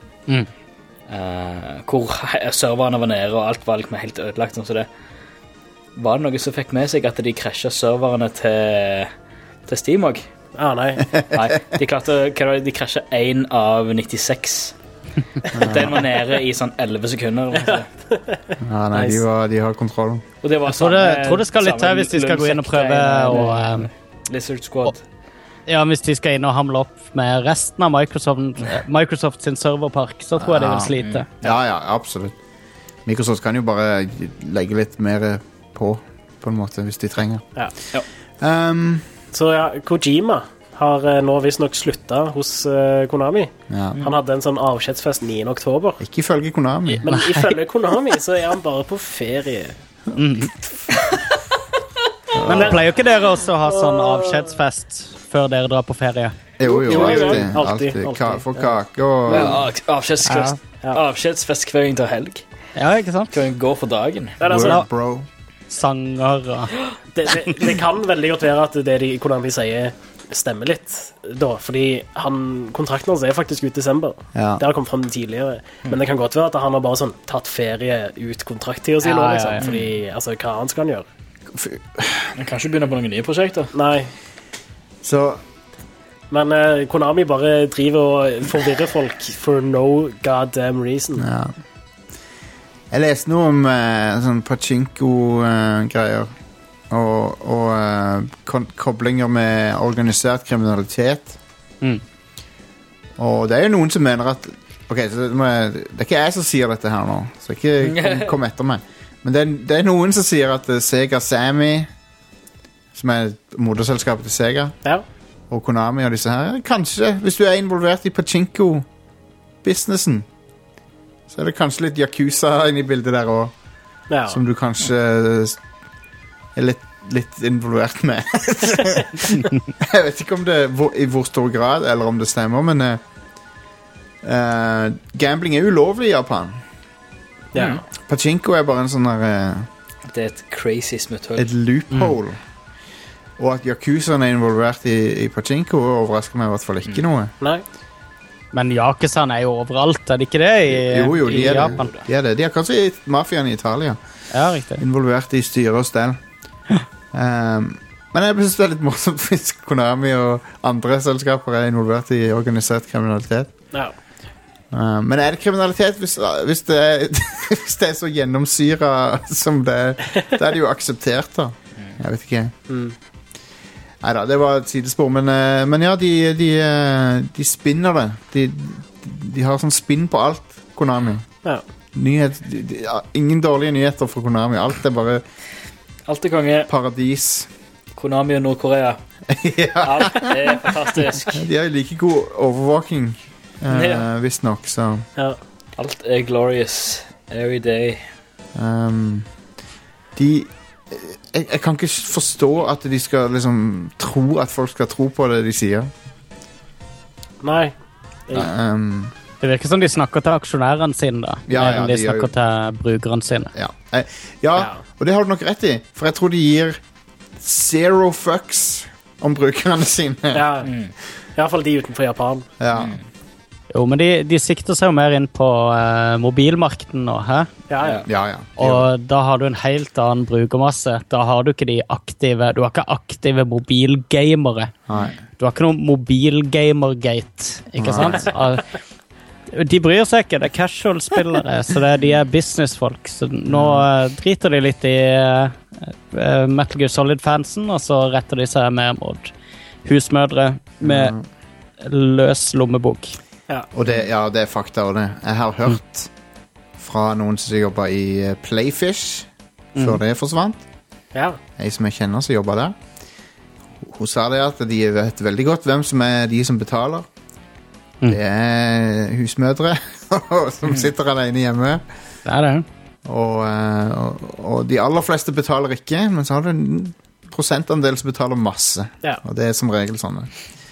[SPEAKER 6] Hvor serverne var nede, og alt var liksom helt ødelagt, sånn som det. Var det noe som fikk med seg at de krasjet serverne til Steam også?
[SPEAKER 5] Nei.
[SPEAKER 6] Nei, de krasjet 1 av 96. Den var nede i sånn 11 sekunder.
[SPEAKER 4] Ja, nei, de har kontroll.
[SPEAKER 6] Og det var
[SPEAKER 7] tror det skal litt til hvis de skal gå inn og prøve
[SPEAKER 6] Lizard Squad.
[SPEAKER 7] Ja, hvis de skal inn og hamle opp med resten av Microsoft sin serverpark, så tror jeg de vil slite.
[SPEAKER 4] Ja, absolutt. Microsoft kan jo bare legge litt mer på en måte, hvis de trenger.
[SPEAKER 5] Ja.
[SPEAKER 4] Så
[SPEAKER 5] Kojima har nå visst nok sluttet hos Konami.
[SPEAKER 4] Ja.
[SPEAKER 5] Han hadde en sånn avskjedsfest 9. oktober.
[SPEAKER 4] Ikke ifølge Konami.
[SPEAKER 5] Men ifølge Konami så er han bare på ferie.
[SPEAKER 7] Men pleier ikke dere også å ha sånn avskjedsfest før dere drar på ferie?
[SPEAKER 4] Jo, alltid. For kake og...
[SPEAKER 6] Avskjedsfest hver gang til helg.
[SPEAKER 7] Ja, ikke sant?
[SPEAKER 6] Hver gang går for dagen.
[SPEAKER 4] Word, bro.
[SPEAKER 7] Sanger og...
[SPEAKER 5] Det kan veldig godt være at det de Konami sier stemmer litt da, fordi kontrakten hans er faktisk ut i desember.
[SPEAKER 4] Ja.
[SPEAKER 5] Det har kommet frem tidligere. Men det kan godt være at han har bare sånn tatt ferie ut kontrakt-tiden sin nå, liksom. Fordi, altså, hva han skal han gjøre?
[SPEAKER 6] Han kan ikke begynne på noen nye prosjekter.
[SPEAKER 5] Nei.
[SPEAKER 4] Så...
[SPEAKER 5] Men Konami bare driver og forvirrer folk for no goddamn reason.
[SPEAKER 4] Ja. Jeg leste noe om sånn pachinko-greier. Og koblinger med organisert kriminalitet. Og det er jo noen som mener at ok, så det er ikke jeg som sier dette her nå, så ikke kom etter meg, men det er noen som sier at Sega Sammy, som er moderselskapet til Sega, og Konami og disse her, kanskje hvis du er involvert i pachinko-businessen, så er det kanskje litt Yakuza inne i bildet der også, som du kanskje er litt involvert med. Jeg vet ikke om det i hvor stor grad, eller om det stemmer, men gambling er ulovlig i Japan. Pachinko er bare en sånn der...
[SPEAKER 6] det er et crazy smutthull.
[SPEAKER 4] Et loophole. Og at Yakuzaen er involvert i Pachinko overrasker meg i hvert fall ikke noe.
[SPEAKER 5] Nei.
[SPEAKER 7] Men Yakuzaen er jo overalt, er det ikke det
[SPEAKER 4] jo,
[SPEAKER 7] i Japan?
[SPEAKER 4] De er det. De er kanskje mafiaen i Italia.
[SPEAKER 7] Ja, riktig.
[SPEAKER 4] Involvert i styre og stell. Men jeg synes det er litt morsomt hvis Konami og andre selskaper er involvert i organisert kriminalitet.
[SPEAKER 5] Ja.
[SPEAKER 4] Men er det kriminalitet hvis det er, hvis det er så gjennomsyret som det er? Da er det jo akseptert da. Jeg vet ikke. Neida, det var et sidespor, men ja, de spinner det. De har sånn spinn på alt, Konami.
[SPEAKER 5] Ja.
[SPEAKER 4] Ingen dårlige nyheter fra Konami. Alt er bare
[SPEAKER 6] alt er konge.
[SPEAKER 4] Paradis.
[SPEAKER 6] Konami og Nord-Korea. Alt er fantastisk.
[SPEAKER 4] De har jo like god overvåking, visst nok, så...
[SPEAKER 5] Ja.
[SPEAKER 6] Alt er glorious every day.
[SPEAKER 4] Jeg kan ikke forstå at de skal liksom tro at folk skal tro på det de sier.
[SPEAKER 5] Nei.
[SPEAKER 7] Det virker som de snakker til aksjonærene sine da. De snakker til brukerne sine.
[SPEAKER 4] Ja, og det har du nok rett i. For jeg tror de gir zero fucks om brukerne sine.
[SPEAKER 5] Ja, i hvert fall de utenfor Japan.
[SPEAKER 4] Ja.
[SPEAKER 7] Jo, men de sikter seg jo mer inn på mobilmarkeden nå, hæ?
[SPEAKER 5] Ja.
[SPEAKER 7] Og da har du en helt annen brukermasse. Da har du ikke du har ikke aktive mobilgamere.
[SPEAKER 4] Nei.
[SPEAKER 7] Du har ikke noen mobilgamergate, ikke sant? De bryr seg ikke, det er casual-spillere, så de er businessfolk. Så nå driter de litt i Metal Gear Solid-fansen, og så retter de seg mer mot husmødre med løs lommebok.
[SPEAKER 5] Ja.
[SPEAKER 4] Og det er fakta og det. Jeg har hørt fra noen som jobber i Playfish før det forsvant.
[SPEAKER 5] Ja.
[SPEAKER 4] Jeg som jeg kjenner som jobber der. Hun sa det at de vet veldig godt hvem som er de som betaler. Det er husmødre som sitter alene hjemme.
[SPEAKER 7] Det er det.
[SPEAKER 4] Og de aller fleste betaler ikke, men så har du en prosentandel som betaler masse.
[SPEAKER 5] Ja.
[SPEAKER 4] Og det er som regel sånne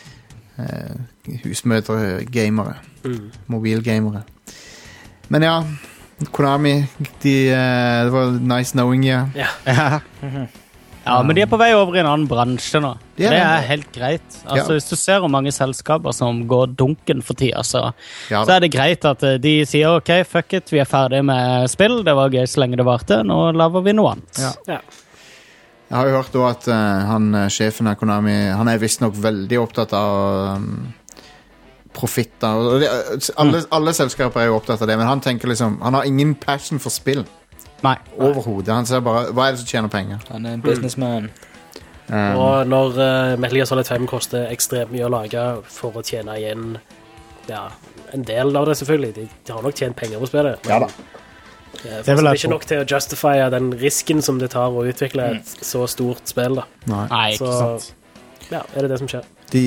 [SPEAKER 4] husmødre-gamere. Mobilgamere. Men ja, Konami, det var nice knowing you.
[SPEAKER 5] Ja.
[SPEAKER 7] Ja, men de er på vei over i en annen bransje nå. Det er helt greit. Altså, hvis du ser hvor mange selskaper som går dunken for tida, så er det greit at de sier, ok, fuck it, vi er ferdige med spill, det var gøy så lenge det varte, nå laver vi noe annet.
[SPEAKER 5] Ja.
[SPEAKER 4] Jeg har jo hørt da at sjefen av Konami, han er visst nok veldig opptatt av profitt da. Alle selskaper er jo opptatt av det, men han tenker liksom, han har ingen passion for spill.
[SPEAKER 7] Nei.
[SPEAKER 4] Overhodet. Han ser bare, hva er det som tjener penger?
[SPEAKER 6] Han er en businessman.
[SPEAKER 5] Og når Metal Gear Solid 5 koster ekstremt mye å lage for å tjene igjen en del av det selvfølgelig. De har nok tjent penger på spillet. Men,
[SPEAKER 4] ja da.
[SPEAKER 5] Det er ikke nok til å justify den risken som det tar å utvikle et så stort spill da.
[SPEAKER 7] Nei, ikke sant.
[SPEAKER 5] Ja, er det som skjer?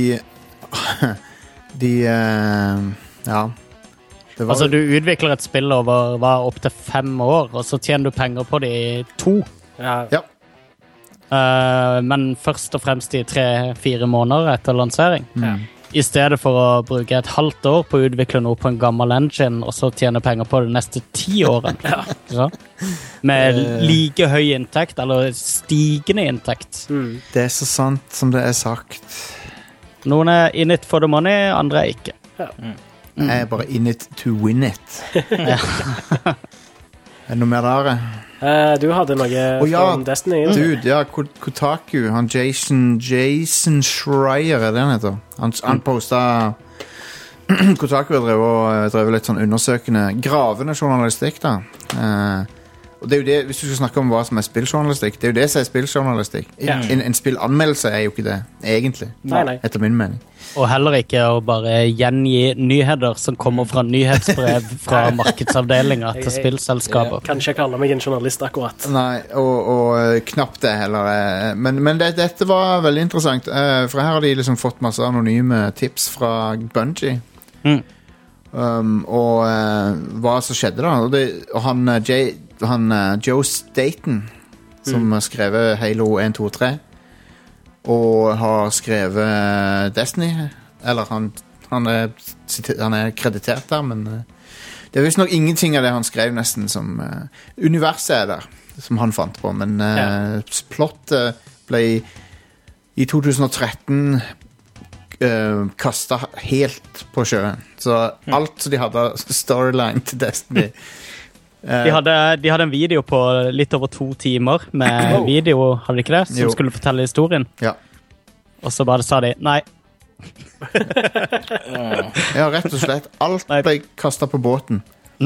[SPEAKER 7] Altså, du utvikler et spill over opp til 5 år, og så tjener du penger på det i 2.
[SPEAKER 4] Ja.
[SPEAKER 7] Men først og fremst i 3-4 måneder etter lansering. I stedet for å bruke et halvt år på å utvikle noe på en gammel engine, og så tjene penger på det neste 10 årene. Ja. Med like høy inntekt, eller stigende inntekt.
[SPEAKER 4] Det er så sant som det er sagt.
[SPEAKER 7] Noen er in it for the money, andre er ikke.
[SPEAKER 5] Ja.
[SPEAKER 4] Jeg er bare in it to win it. Er det noe mer der?
[SPEAKER 5] Du hadde noe fra Destiny.
[SPEAKER 4] Dude, Kotaku, han Jason Schreier, er det han heter? Han postet Kotaku har drevet litt sånn undersøkende, gravende journalistikk da. Og det er jo det, hvis du skal snakke om hva som er spilljournalistikk, det er jo det som er spilljournalistikk. En spillanmeldelse er jo ikke det, egentlig.
[SPEAKER 5] Nei.
[SPEAKER 4] Etter min mening.
[SPEAKER 7] Og heller ikke å bare gjengi nyheter som kommer fra nyhetsbrev fra markedsavdelinger til spillselskaper.
[SPEAKER 5] Kan ikke kalle meg en journalist akkurat.
[SPEAKER 4] Nei, og knapt det heller. Men dette var veldig interessant, for her har de liksom fått masse anonyme tips fra Bungie. Og hva som skjedde da. Og han Joe Staten, som har skrevet Halo 1, 2, 3, og har skrevet Destiny, eller han er kreditert der, men det er visst nok ingenting av det han skrev nesten som universet er der, som han fant på, men plottet ble i 2013 kastet helt på sjøen, så alt som de hadde storyline til Destiny
[SPEAKER 7] de hadde en video på litt over 2 timer med video, hadde de ikke det? Som skulle fortelle historien.
[SPEAKER 4] Ja.
[SPEAKER 7] Og så bare sa de, nei.
[SPEAKER 4] Ja, rett og slett. Alt ble kastet på båten.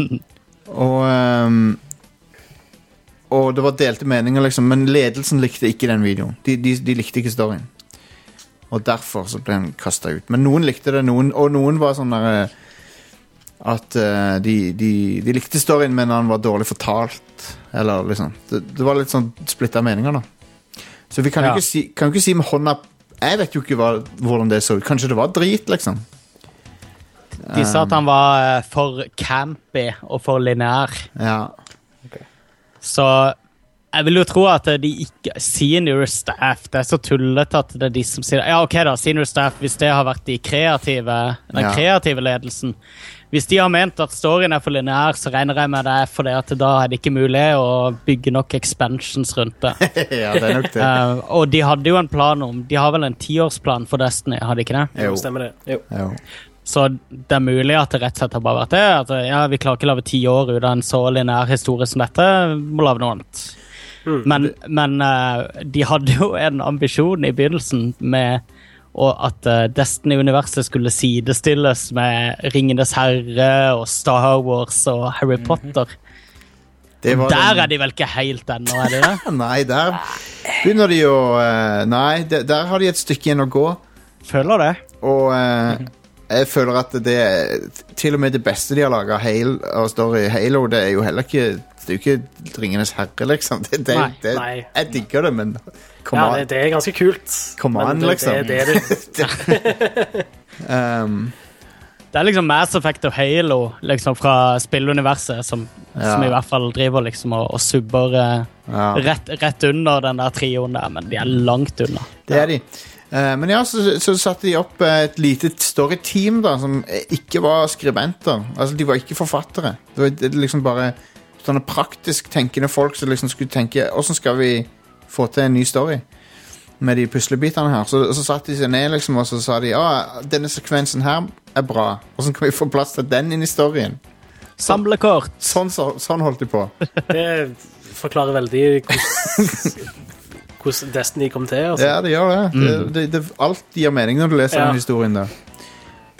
[SPEAKER 4] Og det var delte meninger, liksom. Men ledelsen likte ikke den videoen. De likte ikke storyen. Og derfor så ble den kastet ut. Men noen likte det, og noen var sånn der... at de likte storyen, men han var dårlig fortalt, eller liksom det var litt sånn splittet meninger da. Så vi kan jo ikke si med hånda, jeg vet jo ikke hvordan det så ut. Kanskje det var drit liksom.
[SPEAKER 7] De sa at han var for campy og for lineær.
[SPEAKER 4] Ja.
[SPEAKER 7] Så jeg vil jo tro at de ikke senior staff, det er så tullet at det er de som sier, ja ok da, senior staff, hvis det har vært den kreative ledelsen, hvis de har ment at storyen er for lineær, så regner jeg med det fordi at da er det ikke mulig å bygge nok expansions rundt det.
[SPEAKER 4] Ja, det er nok det.
[SPEAKER 7] Og de hadde jo en plan de har vel en 10-årsplan for Destiny, hadde de ikke det?
[SPEAKER 5] Jo, stemmer det. Jo.
[SPEAKER 7] Så det er mulig at det rett og slett har bare vært det, at vi klarer ikke å lave 10 år ut av en så lineær historie som dette, må lave noe annet. Men de hadde jo en ambisjon i begynnelsen med at Destiny-universet skulle sidestilles med Ringenes Herre og Star Wars og Harry Potter. Der er de vel ikke helt ennå, er de det?
[SPEAKER 4] Nei, der begynner de å... Nei, der har de et stykke igjen å gå.
[SPEAKER 7] Føler det.
[SPEAKER 4] Og jeg føler at det til og med det beste de har laget av story Halo, det er jo heller ikke... Det er jo ikke Ringenes Herre, liksom.
[SPEAKER 5] Nei.
[SPEAKER 4] Jeg digger det, men...
[SPEAKER 5] det er ganske kult.
[SPEAKER 4] Come on, liksom.
[SPEAKER 5] Det
[SPEAKER 7] er liksom Mass Effect og Halo liksom, fra spilluniverset som i hvert fall driver liksom, og subber rett under den der trioen der, men de er langt under.
[SPEAKER 4] Det er de. Men så satte de opp et lite story-team da, som ikke var skribenter. Altså, de var ikke forfattere. Det var liksom bare sånne praktisk tenkende folk som liksom skulle tenke, hvordan skal vi få til en ny story med de puslebitene her? Så satt de seg ned liksom, og så sa de, denne sekvensen her er bra. Hvordan kan vi få plass til den inn i storyen?
[SPEAKER 7] Samlekort.
[SPEAKER 4] Sånn holdt de på.
[SPEAKER 5] Det forklarer veldig hvordan Destiny kom til. Altså.
[SPEAKER 4] Ja, det gjør det. Alt gir mening når du leser den historien der.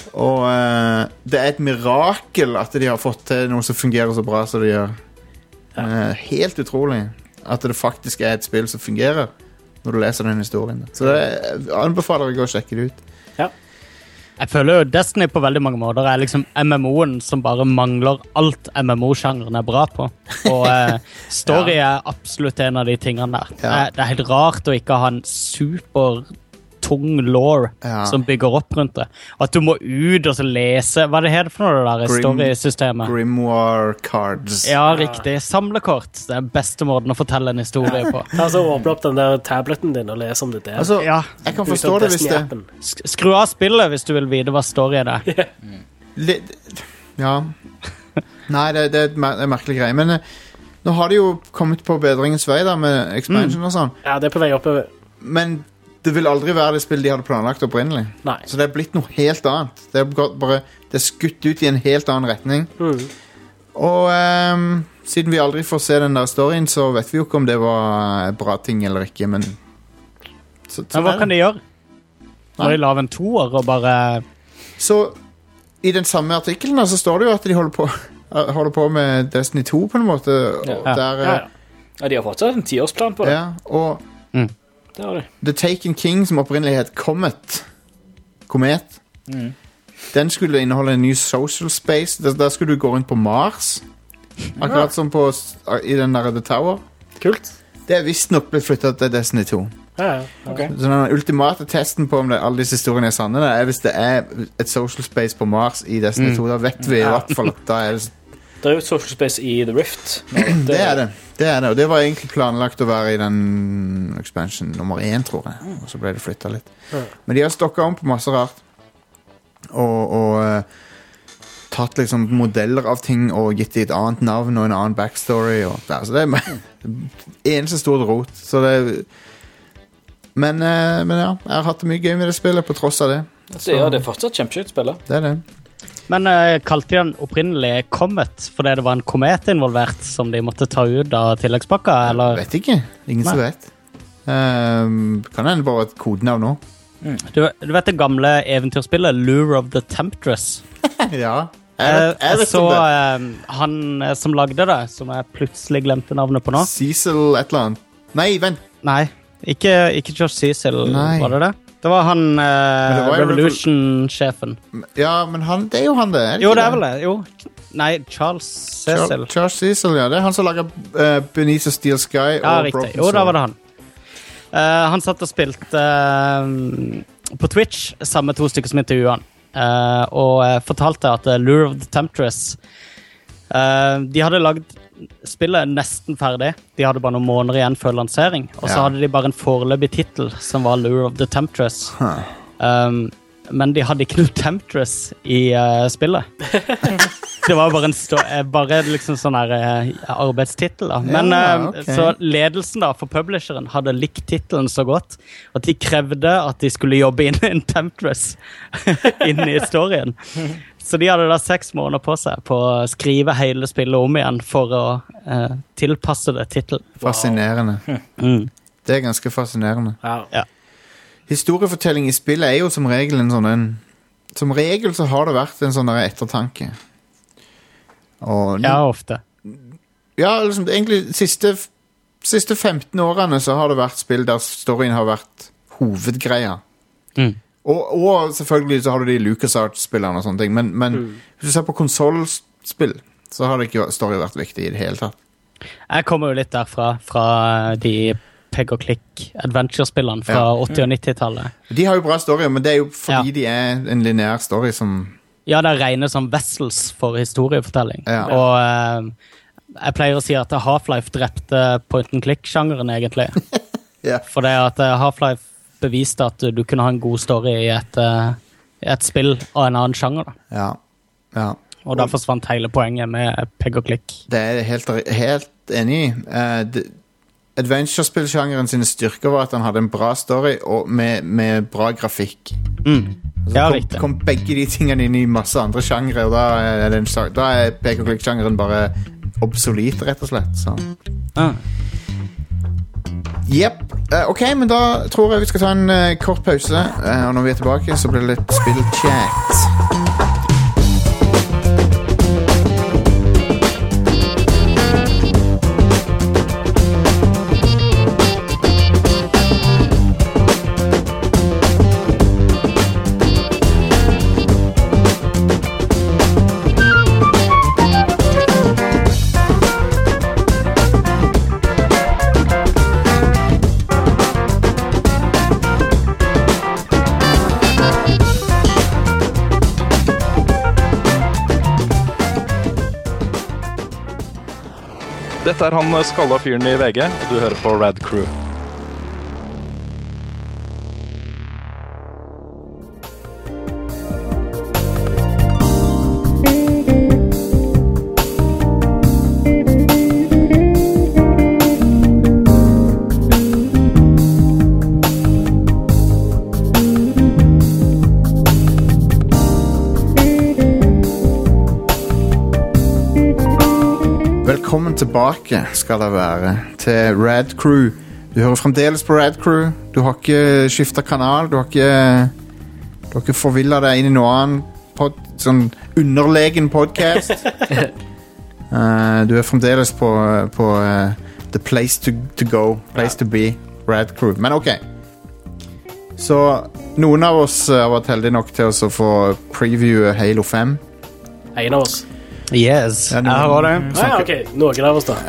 [SPEAKER 4] Og det et mirakel at de har fått til noe som fungerer så bra som de gjør. Helt utrolig at det faktisk et spill som fungerer når du leser den historien. Så jeg anbefaler deg å sjekke det ut.
[SPEAKER 7] Jeg føler jo Destiny på veldig mange måter liksom MMO-en som bare mangler alt MMO-sjangeren bra på. Og story absolutt en av de tingene der. Det helt rart å ikke ha en super tung lore som bygger opp rundt det. Og at du må ut og så lese, hva det heter for noe det der story-systemet?
[SPEAKER 4] Grimoire cards.
[SPEAKER 7] Ja, riktig. Samlekort. Det er den beste måten å fortelle en historie på.
[SPEAKER 5] Ta så åpne opp den der tableten din og lese om det der.
[SPEAKER 4] Altså, jeg kan forstå det hvis det...
[SPEAKER 7] Skru av spillet hvis du vil vite hva story er det.
[SPEAKER 4] Ja. Nei, det er en merkelig greie. Men nå har de jo kommet på bedringens vei da, med expansion og sånn.
[SPEAKER 5] Ja, det på vei oppover. Men
[SPEAKER 4] det vil aldri være det spillet de hadde planlagt opprinnelig.
[SPEAKER 5] Nei. Så
[SPEAKER 4] det er blitt noe helt annet. Det er skutt ut i en helt annen retning. Og siden vi aldri får se den der storyen, så vet vi jo ikke om det var bra ting eller ikke, men...
[SPEAKER 7] Men hva kan de gjøre? Når de laver en toer og bare...
[SPEAKER 4] Så i den samme artikkelen så står det jo at de holder på med Destiny 2 på en måte.
[SPEAKER 6] De har fortsatt en 10-årsplan på det.
[SPEAKER 4] Ja, og... The Taken King, som opprinnelig het Komet, den skulle inneholde en ny social space. Der skulle du gå rundt på Mars, akkurat som i den der The Tower.
[SPEAKER 5] Kult.
[SPEAKER 4] Det visst nok blitt flyttet til Destiny 2.
[SPEAKER 5] Okay.
[SPEAKER 4] Så den ultimate testen på om alle disse historiene er sanne, hvis det er et social space på Mars i Destiny 2. Da vet vi i hvert fall at da er det...
[SPEAKER 6] Det er jo et social space i The Rift.
[SPEAKER 4] Det er det, og det var egentlig planlagt å være i den expansion nummer 1, tror jeg. Og så ble det flyttet litt. Men de har stokket om på masse rart. Og tatt liksom modeller av ting og gitt dem et annet navn og en annen backstory. Så det er eneste stort rot. Så det men ja, jeg har hatt det mye gøy med det spillet på tross av det.
[SPEAKER 6] Så ja, det er fortsatt kjempeskjøtt spillet.
[SPEAKER 4] Det er det.
[SPEAKER 7] Men kalte de den opprinnelig Comet fordi det var en komet involvert som de måtte ta ut av tilleggspakka, eller?
[SPEAKER 4] Jeg vet ikke. Ingen som vet. Kan hende bare et kodenavn nå.
[SPEAKER 7] Du vet det gamle eventyrspillet Lure of the Temptress?
[SPEAKER 4] Ja.
[SPEAKER 7] Jeg så han som lagde det, som jeg plutselig glemte navnet på nå.
[SPEAKER 4] Cecil et eller annet. Nei, vent.
[SPEAKER 7] Nei, ikke Josh Cecil, var det det? Det var han Revolution-sjefen.
[SPEAKER 4] Ja, men det er jo han det.
[SPEAKER 7] Jo, det er vel det. Jo. Nei, Charles Cecil.
[SPEAKER 4] Charles Cecil, ja. Det er han som lager Beneath a Steel Sky.
[SPEAKER 7] Ja, riktig. Jo, da var det han. Han satt og spilte på Twitch samme 2 stykker som intervjuet han. Og fortalte at Lure of the Temptress de hadde lagd spillet nesten ferdig. De hadde bare noen måneder igjen før lansering. Og så hadde de bare en foreløpig titel som var Lure of the Temptress. Men de hadde ikke noe Temptress i spillet. Det var bare liksom sånn her arbeidstitel da. Men så ledelsen da for publisheren hadde likt titelen så godt at de krevde at de skulle jobbe inn en Temptress inn i historien. Så de hadde da 6 måneder på seg på å skrive hele spillet om igjen for å tilpasse det titel.
[SPEAKER 4] Fascinerende. Det er ganske fascinerende.
[SPEAKER 7] Ja.
[SPEAKER 4] Historiefortelling i spillet er jo som regel som regel så har det vært en sånn der ettertanke.
[SPEAKER 7] Ja, ofte.
[SPEAKER 4] Ja, liksom, egentlig siste 15 årene så har det vært spill der storyen har vært hovedgreia. Og selvfølgelig så har du de LucasArts-spillerne og sånne ting, men hvis du ser på konsolspill, så har det ikke story vært viktig i det hele tatt.
[SPEAKER 7] Jeg kommer jo litt derfra, fra de peg-og-klikk adventure-spillene fra 80- og 90-tallet.
[SPEAKER 4] De har jo bra storyer, men det er jo fordi de er en lineær story som...
[SPEAKER 7] Ja, det er rene som vessels for historiefortelling. Og jeg pleier å si at Half-Life drepte point-and-click-sjangeren egentlig. For det at Half-Life beviste at du kunne ha en god story i et spill av en annen sjanger da.
[SPEAKER 4] Ja.
[SPEAKER 7] Og da forsvant hele poenget med peg-og-klikk.
[SPEAKER 4] Det er helt enig i. Adventure-spillsjangeren sine styrker var at han hadde en bra story og med bra grafikk.
[SPEAKER 7] Ja, riktig.
[SPEAKER 4] Kom begge de tingene inn i masse andre sjangere, og da er peg-og-klikk-sjangeren bare obsolet, rett og slett. Så. Jep. Ok, men da tror jeg vi skal ta en kort pause, og når vi er tilbake så blir det litt spillchat.
[SPEAKER 8] Dette han skalla fyren I VG, og du hører på Rad Crew.
[SPEAKER 4] Velkommen tilbake skal det være til Rad Crew. Du hører fremdeles på Rad Crew. Du har ikke skiftet kanal. Du har ikke forvillet deg inn I noe annen sånn underlegen podcast. Du fremdeles på the place to go, place to be, Rad Crew. Men ok. Så noen av oss har vært heldige nok til å få preview Halo 5.
[SPEAKER 5] En av oss.
[SPEAKER 7] Yes, jeg har det.
[SPEAKER 5] Ok, noen av oss da.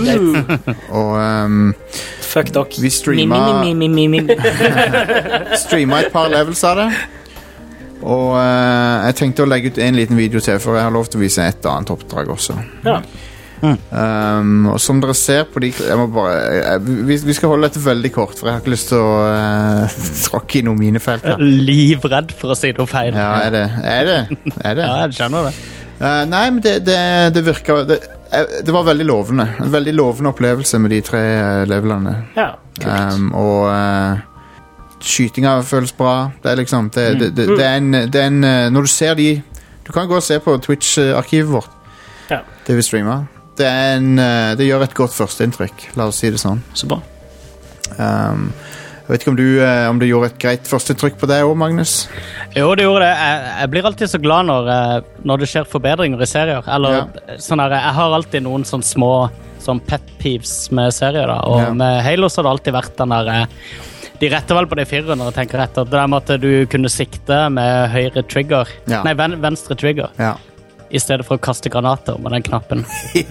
[SPEAKER 4] Og
[SPEAKER 5] fuck dere.
[SPEAKER 4] vi streamet et par levels av det. Og jeg tenkte å legge ut en liten video til, for jeg har lov til å vise et annet oppdrag også.
[SPEAKER 5] Ja.
[SPEAKER 4] Og som dere ser på de vi skal holde dette veldig kort, for jeg har ikke lyst til å tråkke I noen minefelt her.
[SPEAKER 7] Livredd for å si noe feil.
[SPEAKER 4] Ja, er det?
[SPEAKER 7] Ja, jeg skjønner det.
[SPEAKER 4] Nei, men det virker det var veldig lovende. En veldig lovende opplevelse med de 3 levelene.
[SPEAKER 5] Ja, kult.
[SPEAKER 4] Og skytinga føles bra. Det liksom det er en når du ser de du kan gå og se på Twitch-arkivet vårt.
[SPEAKER 5] Ja.
[SPEAKER 4] Det vi streamer. Det gjør et godt førsteinntrykk. La oss si det sånn.
[SPEAKER 6] Så bra.
[SPEAKER 4] Jeg vet ikke om du gjorde et greit førsteinntrykk på deg også, Magnus?
[SPEAKER 7] Jo, det gjorde det. Jeg blir alltid så glad når det skjer forbedringer I serier. Eller sånn her, jeg har alltid noen sånn små sånn pet peeves med serier da. Og med Halo så har det alltid vært den der de retter vel på de 4 når jeg tenker etter. Det der med at du kunne sikte med høyre trigger. Nei, venstre trigger.
[SPEAKER 4] Ja.
[SPEAKER 7] I stedet for å kaste granater med den knappen.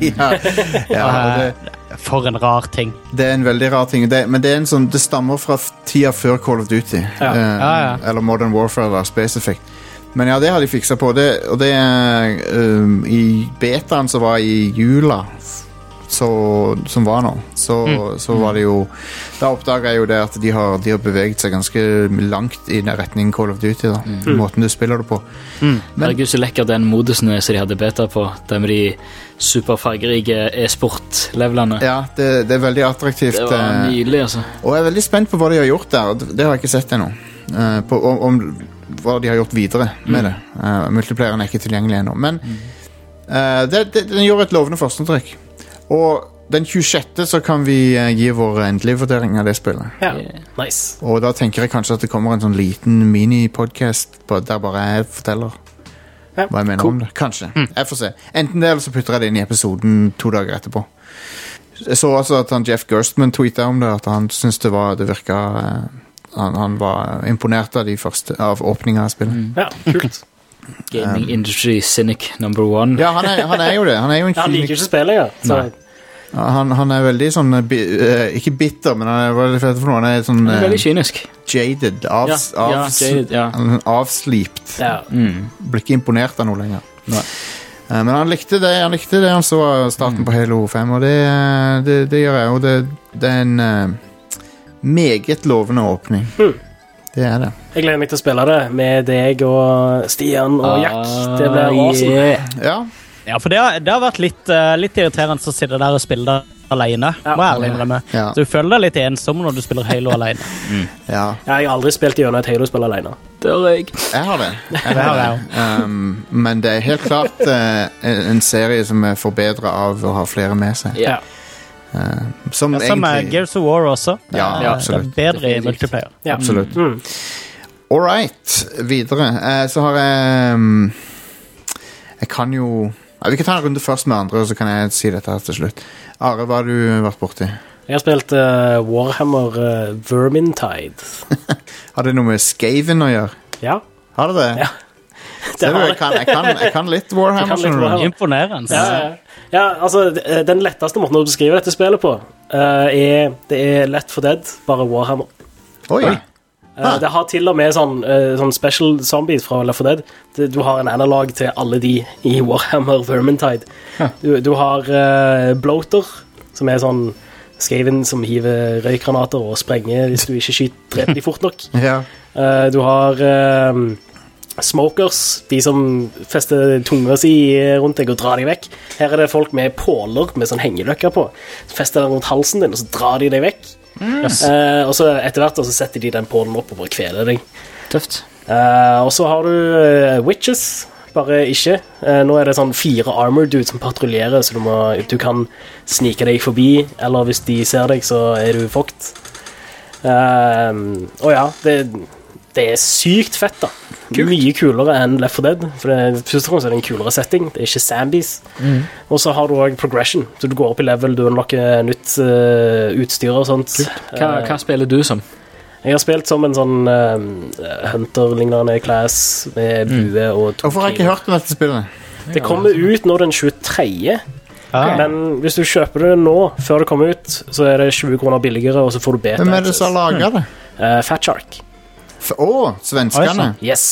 [SPEAKER 7] For en rar ting. Det
[SPEAKER 4] er en veldig rar ting. Men det er det stammer fra tida før Call of Duty. Eller Modern Warfare da, spesifikt. Men ja, det har de fikset på. Og det I betaen så var I jula som var nå så var det jo da oppdaget jeg jo det at de har beveget seg ganske langt I den retningen Call of Duty da, måten du spiller det på
[SPEAKER 6] Men Herregud så lekker den modusen som de hadde beta på det med de superfargerike e-sport-levelene
[SPEAKER 4] det veldig attraktivt
[SPEAKER 6] det var nydelig altså
[SPEAKER 4] og jeg veldig spent på hva de har gjort der det har jeg ikke sett ennå om hva de har gjort videre med det multiplayeren ikke tilgjengelig ennå men den gjør et lovende førsteinntrykk og den 26. så kan vi gi vår endelige vurdering av det spillet.
[SPEAKER 5] Ja, nice.
[SPEAKER 4] Og da tenker jeg kanskje at det kommer en sånn liten mini-podcast der bare jeg forteller hva jeg mener om det. Kanskje. Jeg får se. Enten det, eller så putter jeg det inn I episoden 2 dager etterpå. Jeg så også at Jeff Gerstmann tweetet om det, at han syntes det virket... Han var imponert av åpningen av spillet.
[SPEAKER 5] Ja, kult.
[SPEAKER 6] Gaming industry cynic number 1
[SPEAKER 4] Ja, han er jo det Han er jo en
[SPEAKER 5] han liker ikke spillet, ja
[SPEAKER 4] han er veldig sånn ikke bitter, men han er sånn
[SPEAKER 6] veldig kynisk
[SPEAKER 4] jaded avslipt blir ikke imponert av noe lenger men han likte det han så starten på Halo 5 og det gjør jeg og det er en meget lovende åpning det det.
[SPEAKER 5] Jeg gleder meg til å spille det med deg og Stian og Jack. Det blir awesome.
[SPEAKER 7] Ja, for det har vært litt irriterende å sitte der og spille det alene, må jeg ærlig innrømme. Du føler deg litt ensom når du spiller Halo alene.
[SPEAKER 5] Jeg har aldri spilt gjennom et Halo-spill alene.
[SPEAKER 6] Det har jeg.
[SPEAKER 4] Jeg har det. Det har jeg men det er helt klart en serie som er forbedret av å ha flere med seg.
[SPEAKER 5] Ja.
[SPEAKER 7] Som Gears of War også.
[SPEAKER 4] Absolutt.
[SPEAKER 7] Det er bedre I multiplayer.
[SPEAKER 4] Absolutt. Alright, videre. Så har jeg kan jo vi kan ta en runde først med andre, og så kan jeg si dette her til slutt. Are, hva har du vært borti?
[SPEAKER 5] Jeg har spilt Warhammer Vermintide.
[SPEAKER 4] Har det noe med Skaven å gjøre?
[SPEAKER 5] Ja.
[SPEAKER 4] Har det det?
[SPEAKER 5] Ja.
[SPEAKER 4] Jeg kan litt Warhammer.
[SPEAKER 7] Imponerende.
[SPEAKER 5] Ja, altså, den letteste måten å beskrive dette spillet på det er Left 4 Dead, bare Warhammer.
[SPEAKER 4] Oi.
[SPEAKER 5] Det har til og med sånn special zombies fra Left 4 Dead. Du har en analog til alle de I Warhammer Vermintide. Du har Bloater, som sånn Skaven som hiver røykranater og sprenger hvis du ikke dreper de fort nok. Du har smokers, de som fester tunga si rundt deg og drar deg vekk. Her det folk med påler med sånn hengeløkker på. Så fester den rundt halsen din, og så drar de deg vekk. Og så etter hvert så setter de den pålen opp og bare kveler deg.
[SPEAKER 6] Tøft.
[SPEAKER 5] Og så har du witches, bare ikke. Nå det sånn 4 armor dudes som patruljerer, så du kan snike deg forbi, eller hvis de ser deg, så du fucked. Og ja, det sykt fett da. Mye kulere enn Left 4 Dead, for først og fremst det en kulere setting, det ikke zombies. Og så har du også progression, så du går opp i level, du unlocker nytt utstyr og sånt.
[SPEAKER 6] Hva spiller du som?
[SPEAKER 5] Jeg har spilt som en sånn Hunter-lignende class med bue og
[SPEAKER 4] Hvorfor har jeg ikke hørt om dette spillet?
[SPEAKER 5] Det kommer ut nå den 23. Men hvis du kjøper det nå, før det kommer ut, så det 20 kroner billigere, og så får du beta.
[SPEAKER 4] Hvem det som har laget det?
[SPEAKER 5] Fat Shark.
[SPEAKER 4] Svenskerne?
[SPEAKER 5] Yes.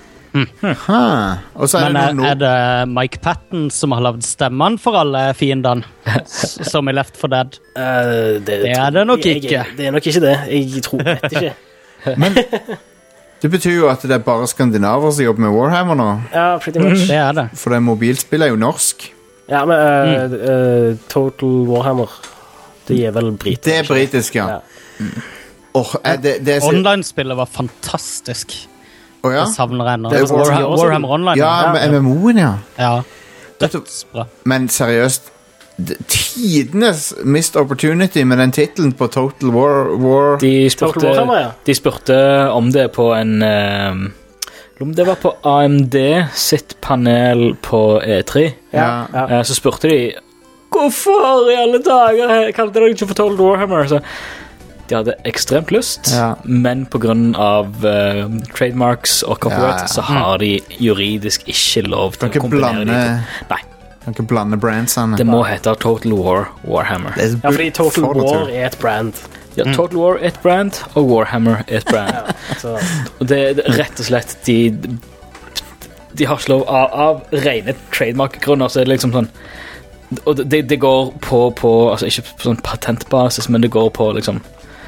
[SPEAKER 4] Og så
[SPEAKER 7] men det Mike Patton som har lavet stemmen for alle fiendene som i Left 4 Dead? Det det nok ikke.
[SPEAKER 5] Det nok ikke det. Jeg tror vet ikke.
[SPEAKER 4] Men det betyr jo at det bare skandinaver som jobber med Warhammer nå.
[SPEAKER 5] Ja, pretty much.
[SPEAKER 7] Det det.
[SPEAKER 4] For det mobilspillet jo norsk.
[SPEAKER 5] Ja, men Total Warhammer, det vel britisk.
[SPEAKER 4] Det britisk, ja.
[SPEAKER 7] Online-spillet var fantastisk.
[SPEAKER 4] Ja?
[SPEAKER 7] Jeg savner ennå.
[SPEAKER 4] Det
[SPEAKER 7] Warhammer Online.
[SPEAKER 4] Ja, med MMO-en,
[SPEAKER 7] ja. Dødsbra.
[SPEAKER 4] Men seriøst, tidenes missed opportunity med den titlen på Total War.
[SPEAKER 6] De spurte om det på en om det var på AMD sitt panel på E3. Så spurte de hvorfor i alle dager kalte dere ikke for Total Warhammer? Så de hadde ekstremt lyst, men på grunn av trademarks og copyright så har de juridisk ikke lov til å kombinere de to. Nei.
[SPEAKER 4] Kan ikke blande brandsene.
[SPEAKER 6] Det må hete Total Warhammer.
[SPEAKER 5] Ja, fordi Total War et brand.
[SPEAKER 6] Ja, Total War et brand, og Warhammer et brand. Og det rett og slett de har ikke lov av rene trademark-grunner, så det liksom sånn, og det går på altså ikke på sånn patentbasis, men det går på liksom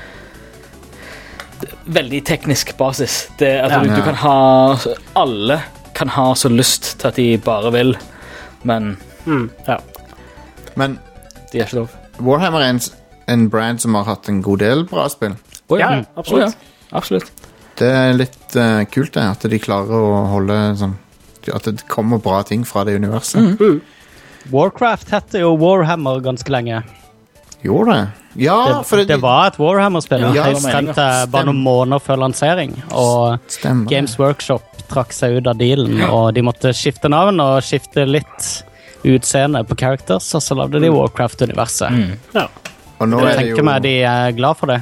[SPEAKER 6] veldig teknisk basis. Du kan ha alle kan ha så lyst til at de bare vil, men
[SPEAKER 4] men
[SPEAKER 6] de har ikke lov.
[SPEAKER 4] Warhammer en brand som har hatt en god del bra spill.
[SPEAKER 5] Absolutt.
[SPEAKER 6] Absolutt.
[SPEAKER 4] Det litt kult det, at de klarer å holde sånn, at det kommer bra ting fra det universet.
[SPEAKER 7] Warcraft heter jo Warhammer ganske lenge.
[SPEAKER 4] Gjorde det? Ja,
[SPEAKER 7] det var et Warhammer-spill. Jeg stemte bare noen måneder før lansering, og Games Workshop trakk seg ut av dealen, og de måtte skifte navn og skifte litt utseende på characters, og så lagde de Warcraft-universet.
[SPEAKER 4] Og nå
[SPEAKER 7] jeg tenker meg de glad for det.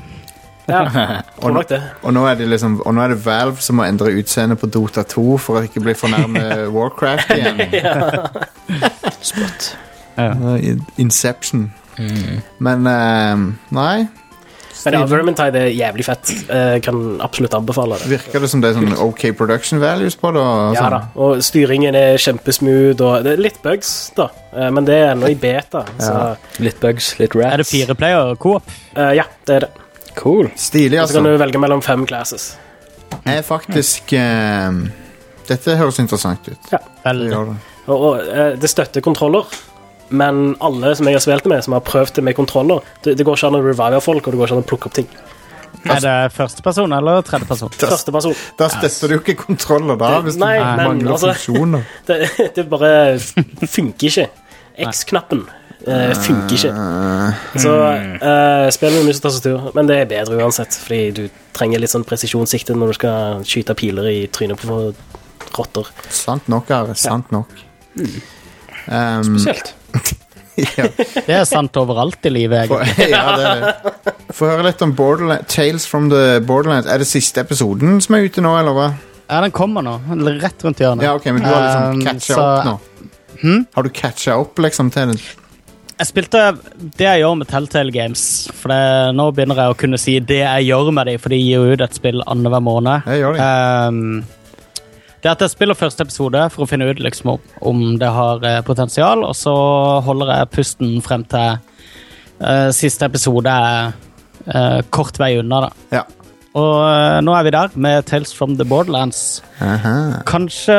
[SPEAKER 4] Og nå det liksom, og nå det Valve som må endre utseende på Dota 2 for å ikke bli fornærmet Warcraft igjen.
[SPEAKER 6] Spot.
[SPEAKER 4] Inception. Men nei.
[SPEAKER 5] Men Vermintide jævlig fett. Kan absolutt anbefale det.
[SPEAKER 4] Virker det som det sånn OK production values på det?
[SPEAKER 5] Ja da, og styringen kjempesmooth, og det litt bugs da, men det ennå i beta. Så.
[SPEAKER 6] Litt bugs, litt rats.
[SPEAKER 7] Det 4-player co-op?
[SPEAKER 5] Ja, det det.
[SPEAKER 6] Cool.
[SPEAKER 4] Stilig, altså.
[SPEAKER 5] Så kan du velge mellom 5 classes.
[SPEAKER 4] Faktisk dette høres interessant ut.
[SPEAKER 5] Ja. Og det støtter kontroller, men alle som jeg har spilt med, som har prøvd det med kontroller, det går ikke an å revive folk, og det går ikke an å plukke opp ting.
[SPEAKER 7] Det første person eller tredje person?
[SPEAKER 5] Første person.
[SPEAKER 4] Da støtter du ikke kontroller da, hvis
[SPEAKER 5] nei,
[SPEAKER 4] du mangler funksjoner.
[SPEAKER 5] Det bare funker ikke. X-knappen funker ikke. Så spiller med mus og tastatur, men det bedre uansett, fordi du trenger litt sånn presisjonssikte når du skal skyte piler i trynet på rotter.
[SPEAKER 4] Sant nok, sant nok.
[SPEAKER 6] Spesielt.
[SPEAKER 7] Det sant overalt i livet, egentlig.
[SPEAKER 4] Få høre litt om Tales from the Borderlands. Det siste episoden som ute nå, eller hva?
[SPEAKER 7] Ja, den kommer nå, rett rundt hjørnet.
[SPEAKER 4] Ja, ok, men du har liksom catchet opp nå. Har du catchet opp liksom til den?
[SPEAKER 7] Jeg spilte det jeg gjør med Telltale Games, for nå begynner jeg å kunne si det jeg gjør med dem, for de gir ut et spill annenhver måned.
[SPEAKER 4] Jeg gjør det.
[SPEAKER 7] Det at jeg spiller første episode for å finne ut liksom, om det har potensial, og så holder jeg pusten frem til Siste episode kort vei unna da.
[SPEAKER 4] Ja.
[SPEAKER 7] Og nå vi der med Tales from the Borderlands. Kanskje,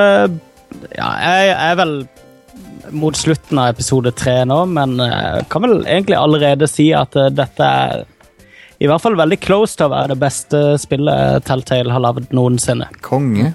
[SPEAKER 7] jeg vel mot slutten av episode 3 nå, men kan vel egentlig allerede si at dette i hvert fall veldig close til å være det beste spillet Telltale har lavet noensinne.
[SPEAKER 4] Konge.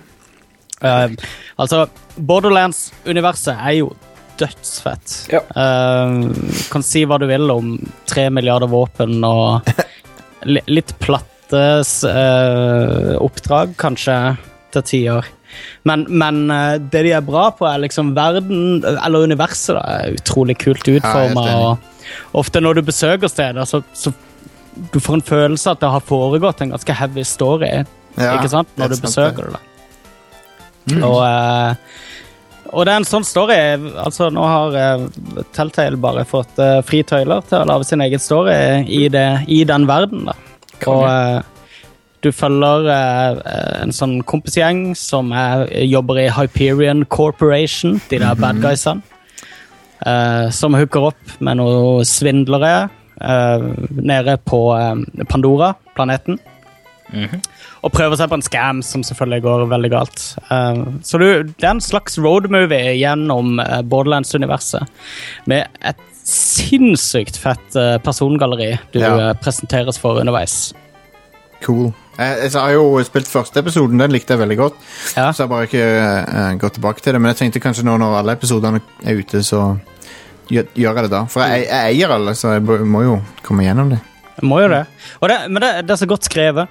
[SPEAKER 7] Altså, Borderlands-universet jo dødsfett. Ja. Kan si hva du vil om 3 milliarder våpen og litt plattes oppdrag, kanskje, til 10 år. Men det de bra på liksom verden, eller universet da, utrolig kult utformet, og ofte når du besøker steder, så du får en følelse at det har foregått en ganske heavy story, ikke sant? Når du besøker det da. Og det en sånn story, altså nå har Telltale bare fått fri tøyler til å lage sin egen story i den verden da. Og du følger en sånn kompisgjeng som jobber i Hyperion Corporation, de der bad guysene, som hooker opp med noen svindlere nede på Pandora-planeten. Og prøver seg på en scam som selvfølgelig går veldig galt. Så det en slags roadmovie gjennom Borderlands-universet med et sinnssykt fett persongalleri du presenteres for underveis.
[SPEAKER 4] Cool. Jeg har jo spilt første episoden, den likte jeg veldig godt. Så jeg har bare ikke gått tilbake til det, men jeg tenkte kanskje nå når alle episoderne ute, så gjør jeg det da. For jeg eier alle, så jeg må jo komme gjennom det.
[SPEAKER 7] Jeg må jo det. Men det så godt skrevet,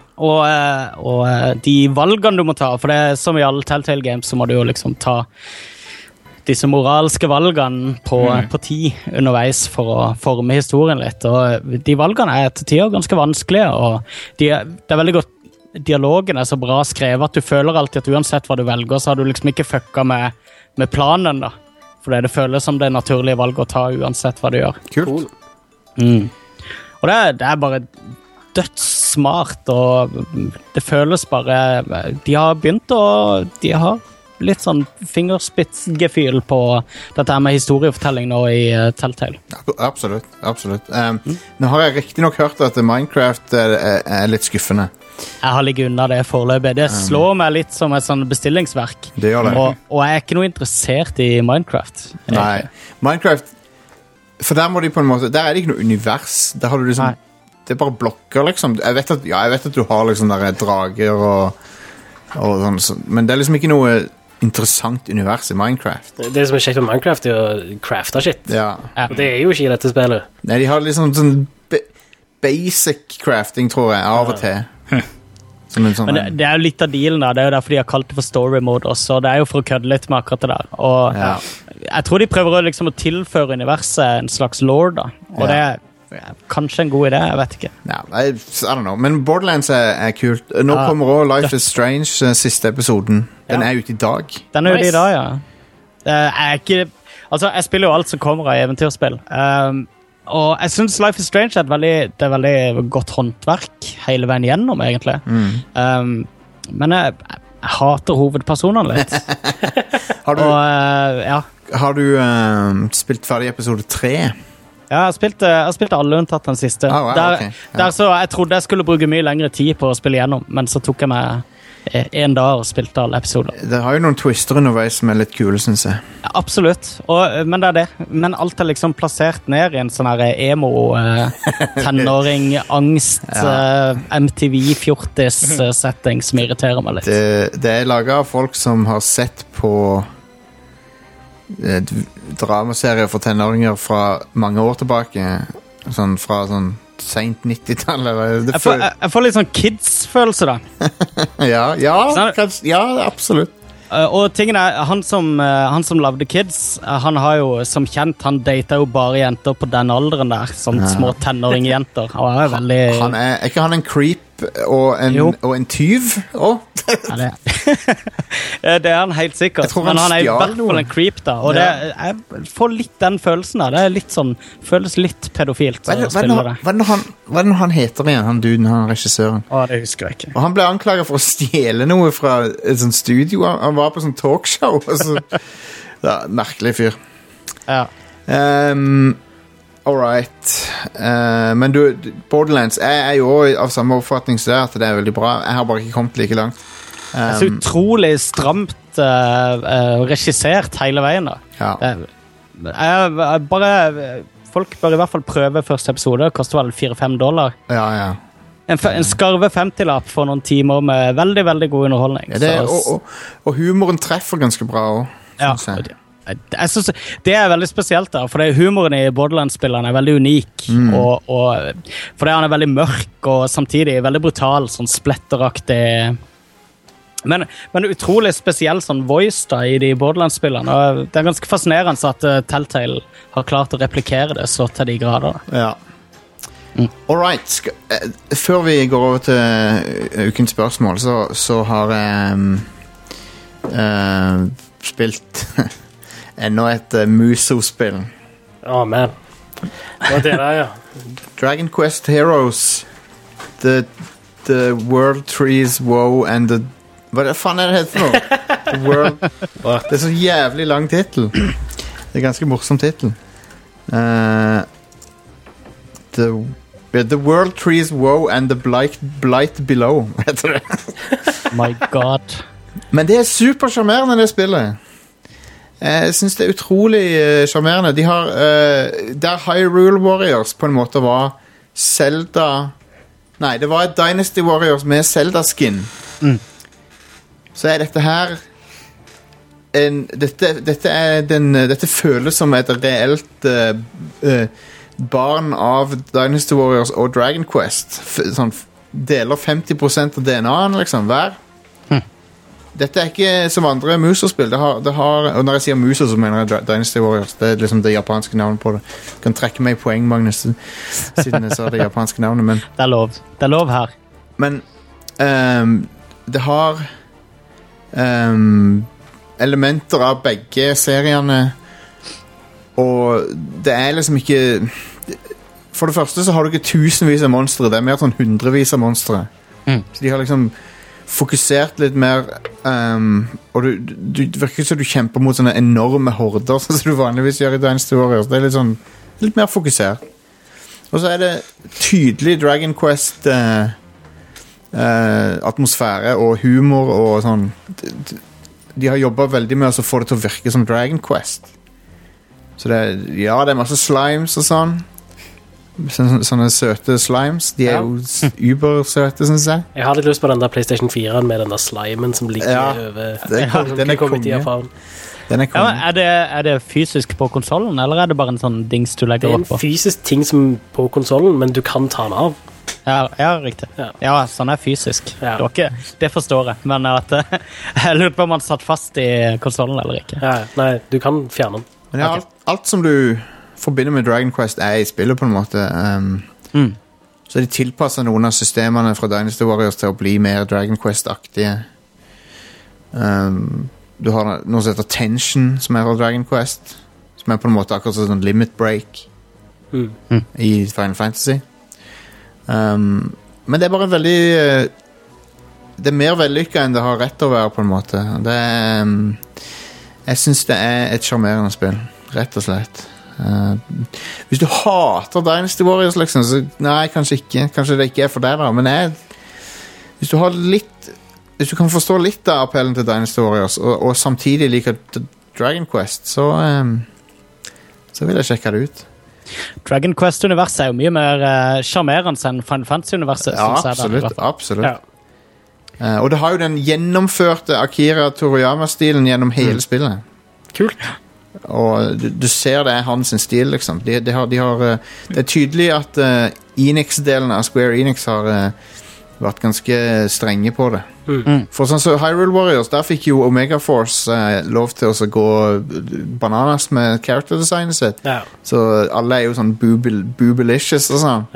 [SPEAKER 7] og de valgene du må ta, for det som i alle Telltale Games, så må du jo liksom ta disse moralske valgene på tid underveis for å forme historien litt, og de valgene til tider ganske vanskelige, og det veldig godt, dialogen så bra skrevet at du føler alltid at uansett hva du velger, så har du liksom ikke fucka med planen da, for det føles som det naturlige valget å ta uansett hva du gjør.
[SPEAKER 4] Kult.
[SPEAKER 7] Og det bare dødssmart, og det føles bare, de har begynt, og de har litt sånn fingerspitzgefühl på dette med historiefortelling nå i Telltale.
[SPEAKER 4] Absolutt. Nå har jeg riktig nok hørt at Minecraft litt skuffende.
[SPEAKER 7] Jeg har ligget unna det foreløpig. Det slår meg litt som et sånn bestillingsverk.
[SPEAKER 4] Det gjør det.
[SPEAKER 7] Og jeg ikke noe interessert i Minecraft.
[SPEAKER 4] Nei, Minecraft, for der må de på en måte, der det ikke noe univers. Der har du liksom, det bare blokker liksom. Jeg vet at du har liksom der drager og sånn, men det liksom ikke noe interessant univers i Minecraft.
[SPEAKER 5] Det som kjekt med Minecraft å crafte shit. Og det jo ikke i dette spillet.
[SPEAKER 4] Nei, de har liksom sånn basic crafting, tror jeg, av og til. Sånn
[SPEAKER 7] men det jo litt av dealen da, det jo derfor de har kalt det for story mode også, og det jo for å kødde litt med akkurat det der. Og jeg tror de prøver liksom å tilføre universet en slags lore da, og det kanskje en god idé, jeg vet ikke.
[SPEAKER 4] I don't know, men Borderlands kult. Nå kommer også Life is Strange, siste episoden. Den ute i dag.
[SPEAKER 7] Den ute i dag, ja. Jeg spiller jo alt som kommer av eventyrspill. Og jeg synes Life is Strange det veldig godt håndverk hele veien gjennom, egentlig. Men jeg hater hovedpersonene litt.
[SPEAKER 4] Har du spilt ferdig episode 3?
[SPEAKER 7] Ja, jeg har spilt alle unntatt den siste. Der så jeg trodde jeg skulle bruke mye lengre tid på å spille gjennom, men så tok jeg meg en dag og spilte alle episoder.
[SPEAKER 4] Det har jo noen twister underveis som litt kule, synes jeg.
[SPEAKER 7] Ja, absolutt, men det det. Men alt liksom plassert ned i en sånn her emo, tenåring, angst, MTV-fjortis-setting som irriterer meg litt.
[SPEAKER 4] Det laget av folk som har sett på dramaserier for tenåringer fra mange år tilbake, fra sent 90-tallet.
[SPEAKER 7] Jeg får litt sånn kids-følelse da.
[SPEAKER 4] ja, absolutt.
[SPEAKER 7] Og tingen han som lagde Kids, han har jo som kjent, han datet jo bare jenter på den alderen der, sånn små tenåringjenter. Han
[SPEAKER 4] ikke han en creep og en tyv også?
[SPEAKER 7] Det han helt sikkert, men han i hvert fall en creep da, og jeg får litt den følelsen da, det litt sånn, føles litt pedofilt å spille det.
[SPEAKER 4] Hva er det han heter igjen, han duden, han regissøren?
[SPEAKER 7] Det husker jeg ikke.
[SPEAKER 4] Og han ble anklaget for å stjele noe fra et sånt studio, han var på sånn talkshow, merkelig fyr. All right. Men Borderlands er jo av samme oppfatning så at det er veldig bra. Jeg har bare ikke kommet like langt.
[SPEAKER 7] Det er så utrolig stramt regissert hele veien da.
[SPEAKER 4] Ja.
[SPEAKER 7] Folk bør i hvert fall prøve første episode. Det koster vel $4-5.
[SPEAKER 4] Ja.
[SPEAKER 7] En skarve 50-lapp for noen timer med veldig, veldig god underholdning.
[SPEAKER 4] Ja, og humoren treffer ganske bra også.
[SPEAKER 7] Ja, jeg synes det er veldig spesielt da, for humoren i Borderlands-spillene er veldig unik, fordi han er veldig mørk og samtidig veldig brutal, sånn spletteraktig. Men utrolig spesiell sånn voice da i de Borderlands-spillene, og det er ganske fascinerende at Telltale har klart å replikere det så til de grader.
[SPEAKER 4] Ja. All right, før vi går over til ukens spørsmål, så har jeg spilt enda et Muso-spill.
[SPEAKER 5] Man. Hva det ja.
[SPEAKER 4] Dragon Quest Heroes, The World Trees Woe and the... Hva faen det heter nå? The World... Det er så jævlig lang titel. Det er ganske morsom titel. The World Trees Woe and the Blight Below, heter det.
[SPEAKER 7] My God.
[SPEAKER 4] Men det er supercharmerende det spillet. Jeg synes det er utrolig charmerende. De har der Hyrule Warriors på en måte var Zelda. Nei, det var et Dynasty Warriors med Zelda-skin. Så er dette her dette føles som et reelt barn av Dynasty Warriors og Dragon Quest. Sånn, deler 50% av DNA-en liksom, hver. Dette er ikke som andre Muso-spill. Og når jeg sier Muso, så mener jeg Dynasty Warriors. Det er liksom det japanske navnet på det. Du kan trekke meg poeng, Magnus, siden jeg sa det japanske navnet. Men,
[SPEAKER 7] det er lov her.
[SPEAKER 4] Men det har elementer av begge seriene, og det er liksom ikke... For det første så har du ikke tusenvis av monstre. Det er mer sånn hundrevis av monstre. Så de har liksom fokusert litt mer og du virker ikke som du kjemper mot sånne enorme horder sånn som du vanligvis gjør i Dynasty Warriors. Det er litt sånn litt mer fokusert. Og så er det tydelig Dragon Quest atmosfære og humor og sånn. De har jobbet veldig med å få det til å virke som Dragon Quest. Så det er masse slimes og sånn. Sånne søte slimes. De er jo ubersøte, synes jeg.
[SPEAKER 5] Jeg har litt lyst på den der PlayStation 4 med den der slimen som ligger over.
[SPEAKER 4] Den er konge.
[SPEAKER 7] Er det fysisk på konsolen, eller er det bare en sånn dings du legger opp på?
[SPEAKER 5] Det er en fysisk ting som på konsolen, men du kan ta den av.
[SPEAKER 7] Ja, riktig. Ja, sånn er fysisk. Det forstår jeg. Men jeg lurer på om man satt fast i konsolen eller ikke.
[SPEAKER 5] Nei, du kan fjerne den.
[SPEAKER 4] Men alt som du forbinder med Dragon Quest er i spillet på en måte. Så de tilpasser noen av systemene fra Dynasty Warriors til å bli mer Dragon Quest-aktige. Du har noe som heter Tension, som er fra Dragon Quest, som er på en måte akkurat sånn Limit Break i Final Fantasy. Men det er bare veldig det er mer vellykket enn det har rett å være på en måte. Jeg synes det er et charmerende spill, rett og slett. Hvis du hater Dynasty Warriors liksom, så nei, kanskje ikke. Kanskje det ikke er for deg da. Men hvis du kan forstå litt av appellen til Dynasty Warriors og samtidig liker Dragon Quest, så vil jeg sjekke det ut.
[SPEAKER 7] Dragon Quest-universet er jo mye mer charmerende enn Final Fantasy-universet.
[SPEAKER 4] Ja, absolutt. Og det har jo den gjennomførte Akira Toriyama-stilen gjennom hele spillet.
[SPEAKER 5] Kult.
[SPEAKER 4] Og du ser det er hans stil liksom. Det er tydelig at Enix-delen av Square Enix har vært ganske strenge på det. For sånn så Hyrule Warriors, der fikk jo Omega Force lov til å gå bananas med character designet sitt. Så alle er jo sånn boobylicious og sånn.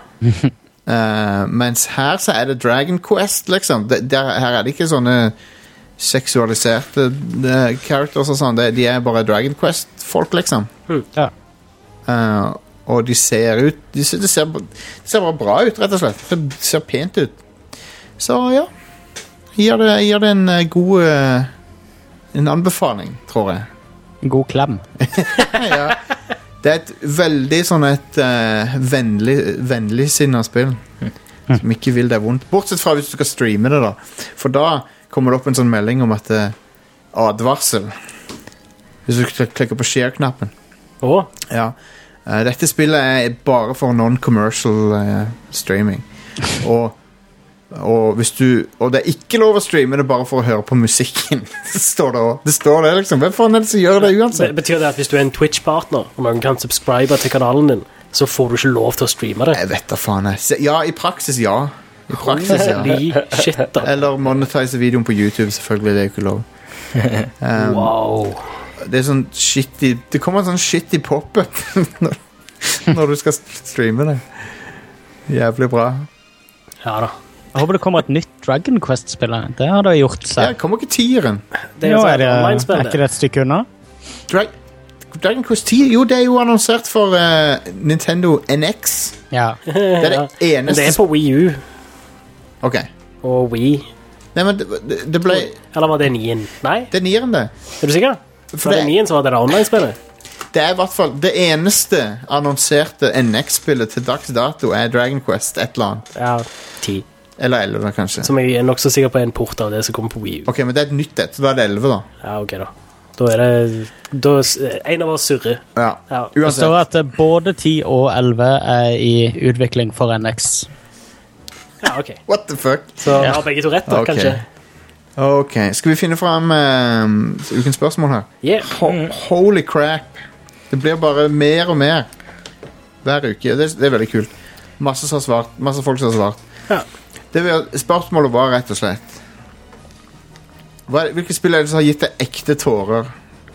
[SPEAKER 4] Mens her så er det Dragon Quest liksom. Her er det ikke sånne seksualiserte characters og sånn. De er bare Dragon Quest-folk, liksom. Og de ser ut de ser bare bra ut, rett og slett. Det ser pent ut. Så ja, gir det en god en anbefaling, tror jeg.
[SPEAKER 7] En god klem.
[SPEAKER 4] Det et veldig sånn et vennligsinnet spill. Som ikke vil det vondt. Bortsett fra hvis du skal streame det da. For da kommer det opp en sånn melding om at advarsel. Hvis du klikker på share-knappen. Ja. Dette spillet er bare for non-commercial streaming. Og det er ikke lov å streame det bare for å høre på musikken. Det står det liksom. Hvem faen er det som gjør det uansett?
[SPEAKER 5] Betyr det at hvis du er en Twitch-partner og noen kan subscribe til kanalen din, så får du ikke lov til å streame det?
[SPEAKER 4] Jeg vet da faen. Ja, i praksis ja.
[SPEAKER 5] Shit da.
[SPEAKER 4] Eller monetize videoen på YouTube, selvfølgelig. Det er jo ikke lov.
[SPEAKER 5] Wow.
[SPEAKER 4] Det er sånn shitty. Det kommer en sånn shitty pop-up når du skal streame det. Jævlig bra.
[SPEAKER 5] Ja da.
[SPEAKER 7] Jeg håper det kommer et nytt Dragon Quest-spill. Det har det gjort seg.
[SPEAKER 4] Ja, kommer ikke 10-eren.
[SPEAKER 5] Det er
[SPEAKER 7] ikke det et stykke unna?
[SPEAKER 4] Dragon Quest 10, jo, det er jo annonsert for Nintendo NX.
[SPEAKER 7] Ja.
[SPEAKER 4] Det er det eneste.
[SPEAKER 5] Det er på Wii U.
[SPEAKER 4] Ok.
[SPEAKER 5] Og Wii.
[SPEAKER 4] Nei, men det ble...
[SPEAKER 5] Eller var det 9-en? Nei?
[SPEAKER 4] Det er 9-eren det.
[SPEAKER 5] Er du sikker? Var det 9-en som var det online-spillet?
[SPEAKER 4] Det er i hvert fall det eneste annonserte NX-spillet til dags dato er Dragon Quest et eller annet.
[SPEAKER 5] Ja, 10.
[SPEAKER 4] Eller 11 kanskje.
[SPEAKER 5] Som jeg er nok så sikker på en port av det som kommer på Wii U.
[SPEAKER 4] Ok, men det er et nytt et, så da er det 11 da.
[SPEAKER 5] Ja, ok da. Da er det en av oss surre.
[SPEAKER 4] Ja.
[SPEAKER 7] Det står at både 10 og 11 er i utvikling for NX.
[SPEAKER 5] Ja, ok.
[SPEAKER 4] What the fuck?
[SPEAKER 5] Så har begge to rett da, kanskje.
[SPEAKER 4] Ok, skal vi finne frem ukens spørsmål her?
[SPEAKER 5] Yeah.
[SPEAKER 4] Holy crap. Det blir bare mer og mer hver uke. Det er veldig kult. Masse folk som har svart.
[SPEAKER 5] Ja.
[SPEAKER 4] Spørsmålet var rett og slett hvilke spill er det som har gitt deg ekte tårer?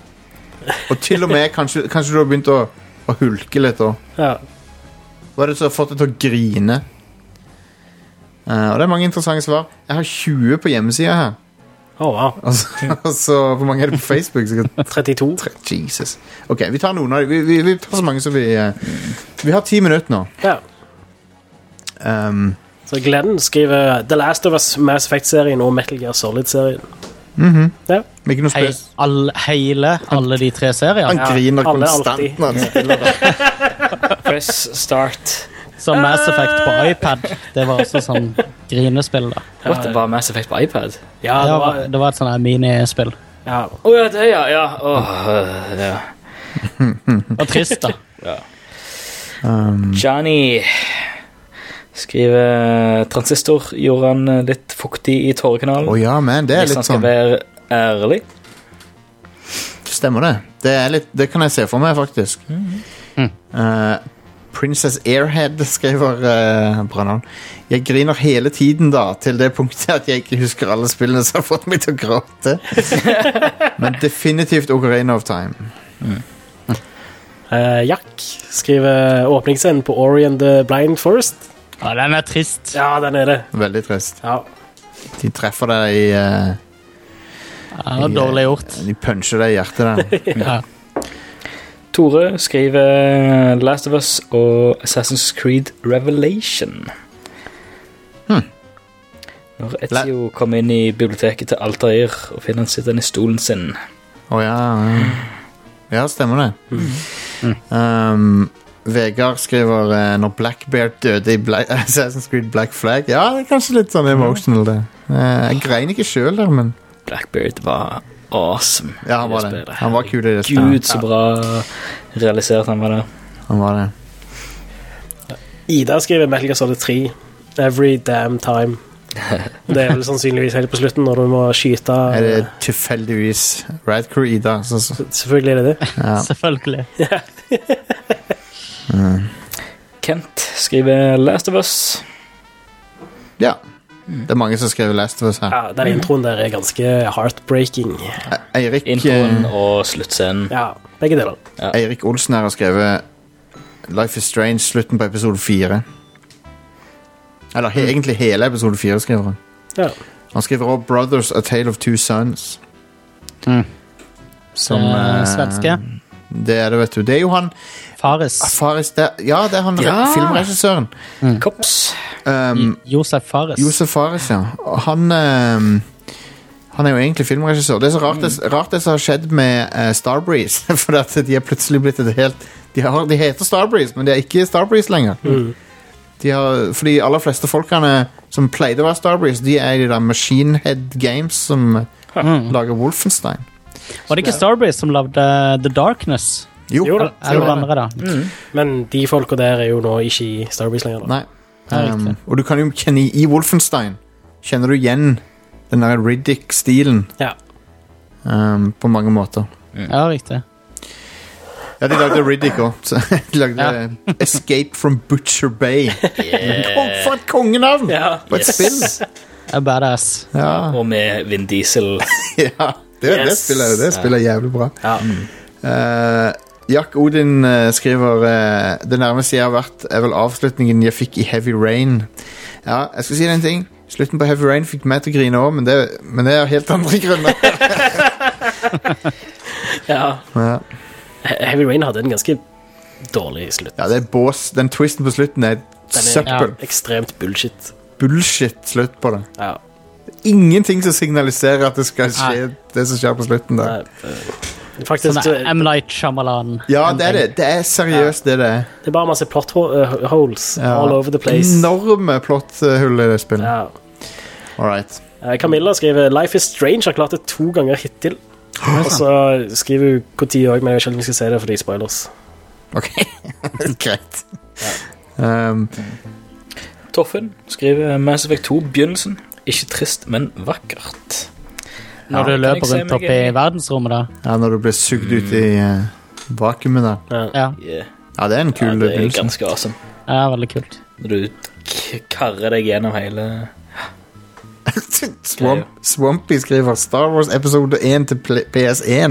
[SPEAKER 4] Og til og med kanskje du har begynt å hulke litt også.
[SPEAKER 5] Ja.
[SPEAKER 4] Hva er det som har fått deg til å grine? Og det er mange interessante svar. Jeg har 20 på hjemmesiden her.
[SPEAKER 5] Wow.
[SPEAKER 4] Altså, hvor mange er det på Facebook?
[SPEAKER 5] 32.
[SPEAKER 4] Jesus. Ok, vi tar noen av dem. Vi tar så mange som vi har 10 minutter nå.
[SPEAKER 5] Ja. Så Glenn skriver The Last of Us, Mass Effect-serien og Metal Gear Solid-serien. Ja.
[SPEAKER 4] Ikke noe spes.
[SPEAKER 7] Alle de 3 serier?
[SPEAKER 4] Han griner konstant når han spiller det.
[SPEAKER 6] Press start.
[SPEAKER 7] Så Mass Effect på iPad, det var også sånn grinespill da.
[SPEAKER 6] What, det var Mass Effect på iPad?
[SPEAKER 7] Ja, det var et sånn her minispill.
[SPEAKER 5] Ja.
[SPEAKER 6] Ja, det, ja. Ja.
[SPEAKER 7] Det var trist da.
[SPEAKER 6] Ja. Johnny skriver Transistor gjorde han litt fuktig i tårekanalen.
[SPEAKER 4] Ja, men det er litt sånn.
[SPEAKER 6] Hvis han skal være ærlig.
[SPEAKER 4] Stemmer det. Det kan jeg se for meg, faktisk. Princess Airhead skriver bra navn. Jeg griner hele tiden da, til det punktet at jeg ikke husker alle spillene som har fått meg til å gråte. Men definitivt Ocarina of Time.
[SPEAKER 5] Jack skriver åpningsscenen på Ori and the Blind Forest.
[SPEAKER 7] Ja, den er trist.
[SPEAKER 5] Ja, den er det.
[SPEAKER 4] Veldig trist.
[SPEAKER 5] Ja.
[SPEAKER 4] De treffer deg i...
[SPEAKER 7] det var dårlig gjort.
[SPEAKER 4] De puncher deg i hjertet der.
[SPEAKER 7] Ja.
[SPEAKER 6] Tore skriver Last of Us og Assassin's Creed Revelation. Når Ezio kom inn i biblioteket til Altair og finner han sitter i stolen sin.
[SPEAKER 4] Ja, stemmer det. Vegard skriver når Blackbeard døde i Assassin's Creed Black Flag. Ja, det er kanskje litt sånn emotional det. Jeg grein ikke selv der, men
[SPEAKER 6] Blackbeard var awesome.
[SPEAKER 4] Ja, han var det. Han var kul i det.
[SPEAKER 6] Gud, så bra realisert han var det.
[SPEAKER 4] Han var det.
[SPEAKER 5] Ida skriver Metal Gear Solid 3 Every damn time. Det er vel sannsynligvis helt på slutten når du må skyte.
[SPEAKER 4] Er det tilfeldigvis Rad Crew Ida?
[SPEAKER 5] Selvfølgelig er det det.
[SPEAKER 7] Ja. Selvfølgelig.
[SPEAKER 6] Kent skriver Last of Us.
[SPEAKER 4] Ja. Det er mange som skriver Last of Us her.
[SPEAKER 5] Ja, den introen der er ganske heartbreaking.
[SPEAKER 4] Eirik
[SPEAKER 6] introen og sluttscenen.
[SPEAKER 5] Ja, begge deler.
[SPEAKER 6] Ja.
[SPEAKER 4] Eirik Olsen her har skrevet Life is Strange, slutten på episode 4. Eller egentlig hele episode 4 skriver han.
[SPEAKER 5] Ja.
[SPEAKER 4] Han skriver også Brothers, A Tale of Two Sons. Som
[SPEAKER 7] svenske.
[SPEAKER 4] Det er det, vet du. Det er jo han
[SPEAKER 7] Fares.
[SPEAKER 4] Ja, det er han filmregissøren.
[SPEAKER 6] Kops.
[SPEAKER 7] Josef Fares.
[SPEAKER 4] Josef Fares, ja. Han er jo egentlig filmregissør. Det er så rart det som har skjedd med Starbreeze. For at de har plutselig blitt et helt... De heter Starbreeze, men de er ikke Starbreeze lenger. For de aller fleste folkene som pleide å være Starbreeze, de er i de der Machine Head Games som lager Wolfenstein.
[SPEAKER 7] Var det ikke Starbreeze som lagde The Darkness?
[SPEAKER 4] Jo da.
[SPEAKER 7] Eller andre da.
[SPEAKER 5] Men de folka der er jo nå ikke i Starbreeze lenger da.
[SPEAKER 4] Nei. Og du kan jo kjenne i Wolfenstein kjenner du igjen den der Riddick-stilen på mange måter.
[SPEAKER 7] Ja, riktig.
[SPEAKER 4] Ja, de lagde Riddick også. De lagde Escape from Butcher Bay. For et kongenavn på et spill.
[SPEAKER 7] Badass.
[SPEAKER 6] Og med Vin Diesel.
[SPEAKER 4] Ja, det spiller jævlig bra. Jack Odin skriver det nærmeste jeg har vært er vel avslutningen jeg fikk i Heavy Rain. Ja, jeg skal si deg en ting. Slutten på Heavy Rain fikk meg til å grine også, men det er helt andre grunner.
[SPEAKER 5] Heavy Rain hadde en ganske dårlig slutt.
[SPEAKER 4] Ja, det er bås. Den twisten på slutten er søppel.
[SPEAKER 5] Ekstremt bullshit.
[SPEAKER 4] Bullshit slutt på det.
[SPEAKER 5] Ja.
[SPEAKER 4] Ingenting som signaliserer at det skal skje det som skjer på slutten der.
[SPEAKER 5] Faktisk,
[SPEAKER 7] sånn M. Night Shyamalan.
[SPEAKER 4] Ja, det er det. Det er seriøst det er.
[SPEAKER 5] Det er bare masse plot holes all over the place.
[SPEAKER 4] Enorme plot-hull i det spillet. Alright.
[SPEAKER 5] Camilla skriver Life is Strange har klart det 2 ganger hittil. Og så skriver hun hvor tid også, men jeg vet ikke om vi skal se det fordi spoilers.
[SPEAKER 4] Ok, greit.
[SPEAKER 6] Toffen skriver Mass Effect 2 begynnelsen. Ikke trist, men vakkert.
[SPEAKER 7] Når du løper rundt opp i verdensrommet da.
[SPEAKER 4] Ja, når du blir sugd ut i vakuumet da.
[SPEAKER 7] Ja,
[SPEAKER 4] det er en kul begynnelse.
[SPEAKER 6] Det er ganske awesome.
[SPEAKER 7] Ja, veldig kult.
[SPEAKER 6] Når du karrer deg gjennom hele...
[SPEAKER 4] Swampy skriver Star Wars episode 1 til PS1.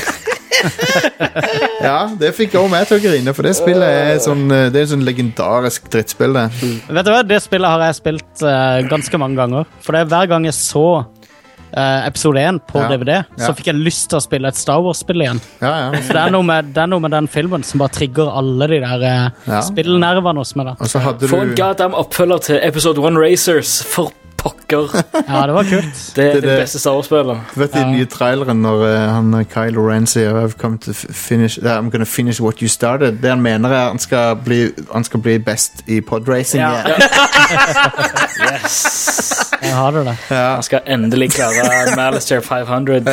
[SPEAKER 4] Ja, det fikk også meg til å grine, for det spillet er sånn, det er sånn legendarisk drittspill det.
[SPEAKER 7] Vet du hva, det spillet har jeg spilt ganske mange ganger. For det er hver gang jeg så episode 1 på DVD, så fikk jeg lyst til å spille et Star Wars-spill igjen. For det er noe med den filmen som bare trigger alle de der spillnervene hos meg da.
[SPEAKER 6] Få en goddamn oppfølger til episode 1 Racers for pokker.
[SPEAKER 7] Ja, det var kult.
[SPEAKER 6] Det er det beste Star Wars-spillet.
[SPEAKER 4] Du vet den nye traileren når Kylo Ren sier I'm gonna finish what you started. Det han mener er han skal bli best i podracing.
[SPEAKER 6] Yes.
[SPEAKER 7] Jeg har det.
[SPEAKER 6] Han skal endelig klare Malister 500.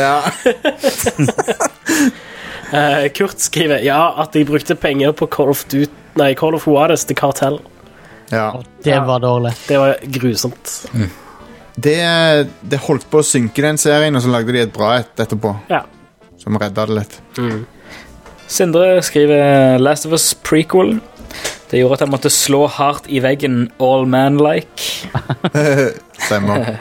[SPEAKER 5] Kurt skriver at de brukte penger på Call of Juarez til Kartell.
[SPEAKER 4] Ja.
[SPEAKER 7] Det var dårlig.
[SPEAKER 5] Det var grusomt.
[SPEAKER 4] Det holdt på å synke den serien, og så lagde de et bra etterpå.
[SPEAKER 5] Ja.
[SPEAKER 4] Som redda det litt.
[SPEAKER 6] Sindre skriver Last of Us prequel. Det gjorde at jeg måtte slå hardt i veggen all man-like.
[SPEAKER 4] Stemmer.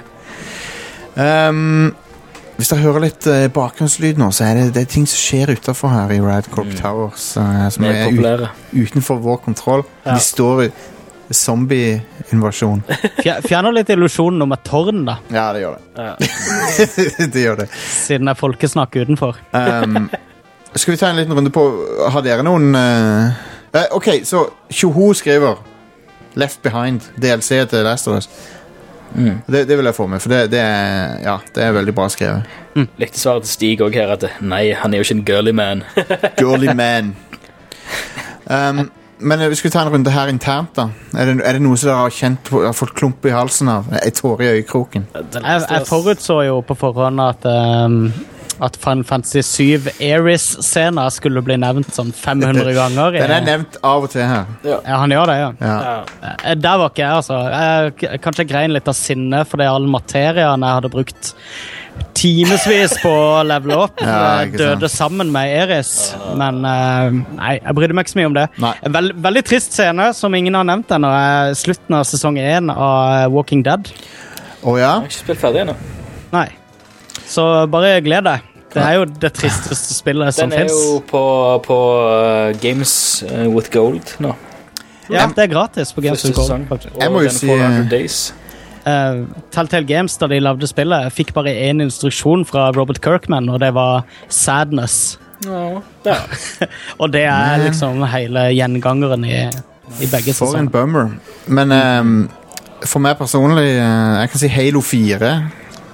[SPEAKER 4] Hvis jeg hører litt bakgrunnslyd nå, så er det ting som skjer utenfor her i Radcorp Towers, som er utenfor vår kontroll. De står i zombie-invasjon.
[SPEAKER 7] Fjerner litt illusionen om et tårn da.
[SPEAKER 4] Ja, det gjør det. Det gjør det.
[SPEAKER 7] Siden det er folkesnakk utenfor.
[SPEAKER 4] Skal vi ta en liten runde på, har dere noen... ok, så Tjoho skriver Left Behind, DLC til Last of Us. Det vil jeg få med, for det er veldig bra skrevet.
[SPEAKER 6] Likte svaret til Stig også her at nei, han er jo ikke en girly man.
[SPEAKER 4] Girly man. Men vi skal ta en runde her internt da. Er det noe som dere har kjent har fått klump i halsen av? En tåre i øyekroken?
[SPEAKER 7] Jeg forutså jo på forhånd at Final Fantasy 7 Ares-scener skulle bli nevnt sånn 500 ganger.
[SPEAKER 4] Den er nevnt av og til her.
[SPEAKER 7] Ja, han gjør det, Der var ikke jeg, altså. Jeg kanskje grein litt av sinne fordi all materien jeg hadde brukt timesvis på å levele opp døde sammen med Ares. Men nei, jeg brydde meg ikke så mye om det. En veldig trist scene som ingen har nevnt ennå er slutten av sesong 1 av Walking Dead.
[SPEAKER 6] Jeg har ikke spilt ferdig ennå.
[SPEAKER 7] Nei. Så bare gled deg. Det er jo det tristeste spillet som finnes.
[SPEAKER 6] Den er jo på Games with Gold nå.
[SPEAKER 7] Ja, det er gratis på Games with Gold.
[SPEAKER 4] Jeg må jo si...
[SPEAKER 7] Telltale Games, da de lagde spillet, fikk bare en instruksjon fra Robert Kirkman, og det var Sadness. Og det er liksom hele gjengangeren i begge sesonger.
[SPEAKER 4] For en bummer. Men for meg personlig, jeg kan si Halo 4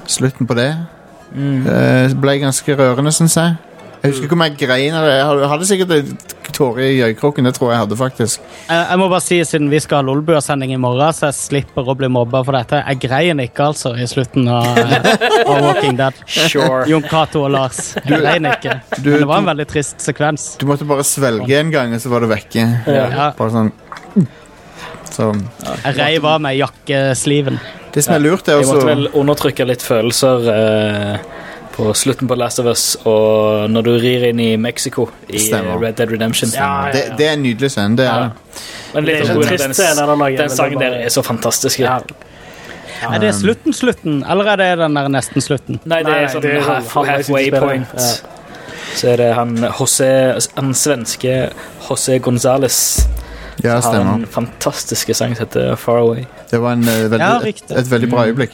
[SPEAKER 4] Slutten på det ble ganske rørende, synes jeg. Jeg husker ikke om jeg grein. Jeg hadde sikkert tårer i øyekroken, det tror jeg hadde faktisk.
[SPEAKER 7] Jeg må bare si, siden vi skal ha Lolbua-sending i morgen, så jeg slipper å bli mobbet for dette. Jeg grein ikke, altså, i slutten av Walking Dead.
[SPEAKER 5] Sure.
[SPEAKER 7] Jon Cato og Lars. Jeg grein ikke. Men det var en veldig trist sekvens.
[SPEAKER 4] Du måtte bare svelge en gang, og så var det vekke.
[SPEAKER 7] Ja.
[SPEAKER 4] Bare sånn... Så.
[SPEAKER 7] Jeg reiv av meg jakkesliven.
[SPEAKER 4] Det som er lurt er også...
[SPEAKER 6] Jeg måtte vel undertrykke litt følelser på slutten på Last of Us, og når du rir inn i Mexico i Red Dead Redemption.
[SPEAKER 4] Det er en nydelig scene, det er det.
[SPEAKER 6] Men litt den sangen der er så fantastisk.
[SPEAKER 7] Er det slutten, eller er det den der nesten slutten?
[SPEAKER 6] Nei, det er sånn halfway point. Så er det han svenske José González.
[SPEAKER 4] Ja,
[SPEAKER 6] så har en fantastiske sang som heter Far Away.
[SPEAKER 4] Det var et veldig bra øyeblikk.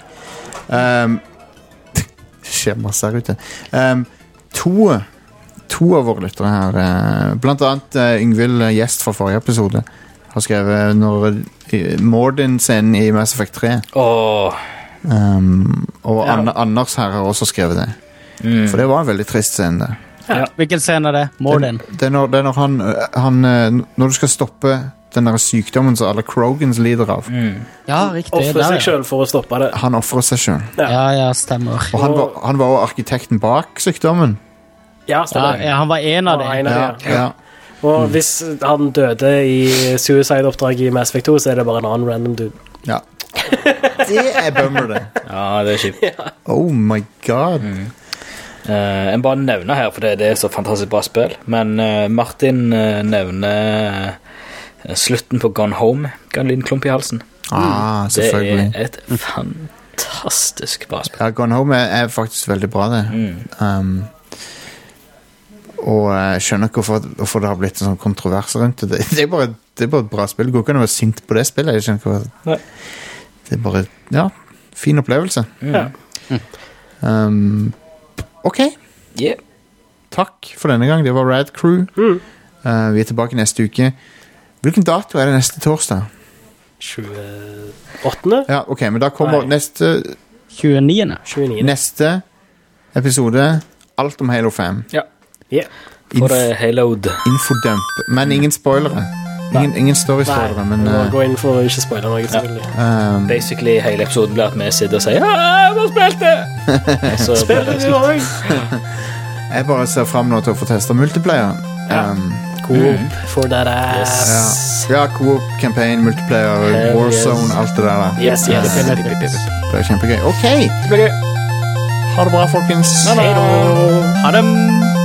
[SPEAKER 4] Det skjer masse her ute. To av våre lyttere her, blant annet Yngvild, gjest fra forrige episode, har skrevet når Mordin-scenen i Mass Effect 3. Og Anders her har også skrevet det. For det var en veldig trist scene der.
[SPEAKER 7] Ja. Hvilken scene er det? Mordin?
[SPEAKER 4] Det er når han når du skal stoppe den der sykdommen som alle Krogans lider av.
[SPEAKER 7] Ja, riktig.
[SPEAKER 5] Offrer seg selv for å stoppe det.
[SPEAKER 4] Han offrer seg selv.
[SPEAKER 7] Ja, stemmer.
[SPEAKER 4] Og han var også arkitekten bak sykdommen.
[SPEAKER 5] Ja, stemmer.
[SPEAKER 7] Ja, han var en av dem.
[SPEAKER 4] Ja.
[SPEAKER 5] Og hvis han døde i suicide-oppdrag i Mass Effect 2, så er det bare en annen random dude.
[SPEAKER 4] Ja. Det er bummer, det.
[SPEAKER 6] Ja, det er kjipt.
[SPEAKER 4] Oh my god.
[SPEAKER 6] Jeg bare nevner her, for det er så fantastisk bra spill, men Martin nevner slutten på Gone Home, ga en liten klump i halsen.
[SPEAKER 4] Selvfølgelig.
[SPEAKER 6] Det er et fantastisk bra spill.
[SPEAKER 4] Ja, Gone Home er faktisk veldig bra, det. Og jeg skjønner ikke hvorfor det har blitt en sånn kontrovers rundt det. Det er bare et bra spill. Det går ikke an å være sint på det spillet. Jeg skjønner ikke hva... Det er bare, ja, fin opplevelse. Ok. Takk for denne gang. Det var Rad Crew. Vi er tilbake neste uke. Hvilken dato er det neste torsdag?
[SPEAKER 5] 28.
[SPEAKER 4] Ja, ok, men da kommer neste
[SPEAKER 7] 29.
[SPEAKER 4] Neste episode alt om Halo 5.
[SPEAKER 6] Ja. For det Halo'd.
[SPEAKER 4] Infodump, men ingen spoilere. Ingen story-spoilere, men
[SPEAKER 5] gå inn for å ikke spoile noe, selvfølgelig.
[SPEAKER 6] Basically, hele episoden blir at vi sitter og sier jeg må spille det!
[SPEAKER 5] Spill det også!
[SPEAKER 4] Jeg bare ser frem nå til å få testet multiplayer.
[SPEAKER 5] Coop for that ass.
[SPEAKER 4] Ja, Coop, campaign, multiplayer, Warzone, alt det der.
[SPEAKER 5] Yes.
[SPEAKER 4] Det er kjempegøy. Ok!
[SPEAKER 5] Det blir gøy.
[SPEAKER 4] Ha det bra, folkens.
[SPEAKER 7] Ha det.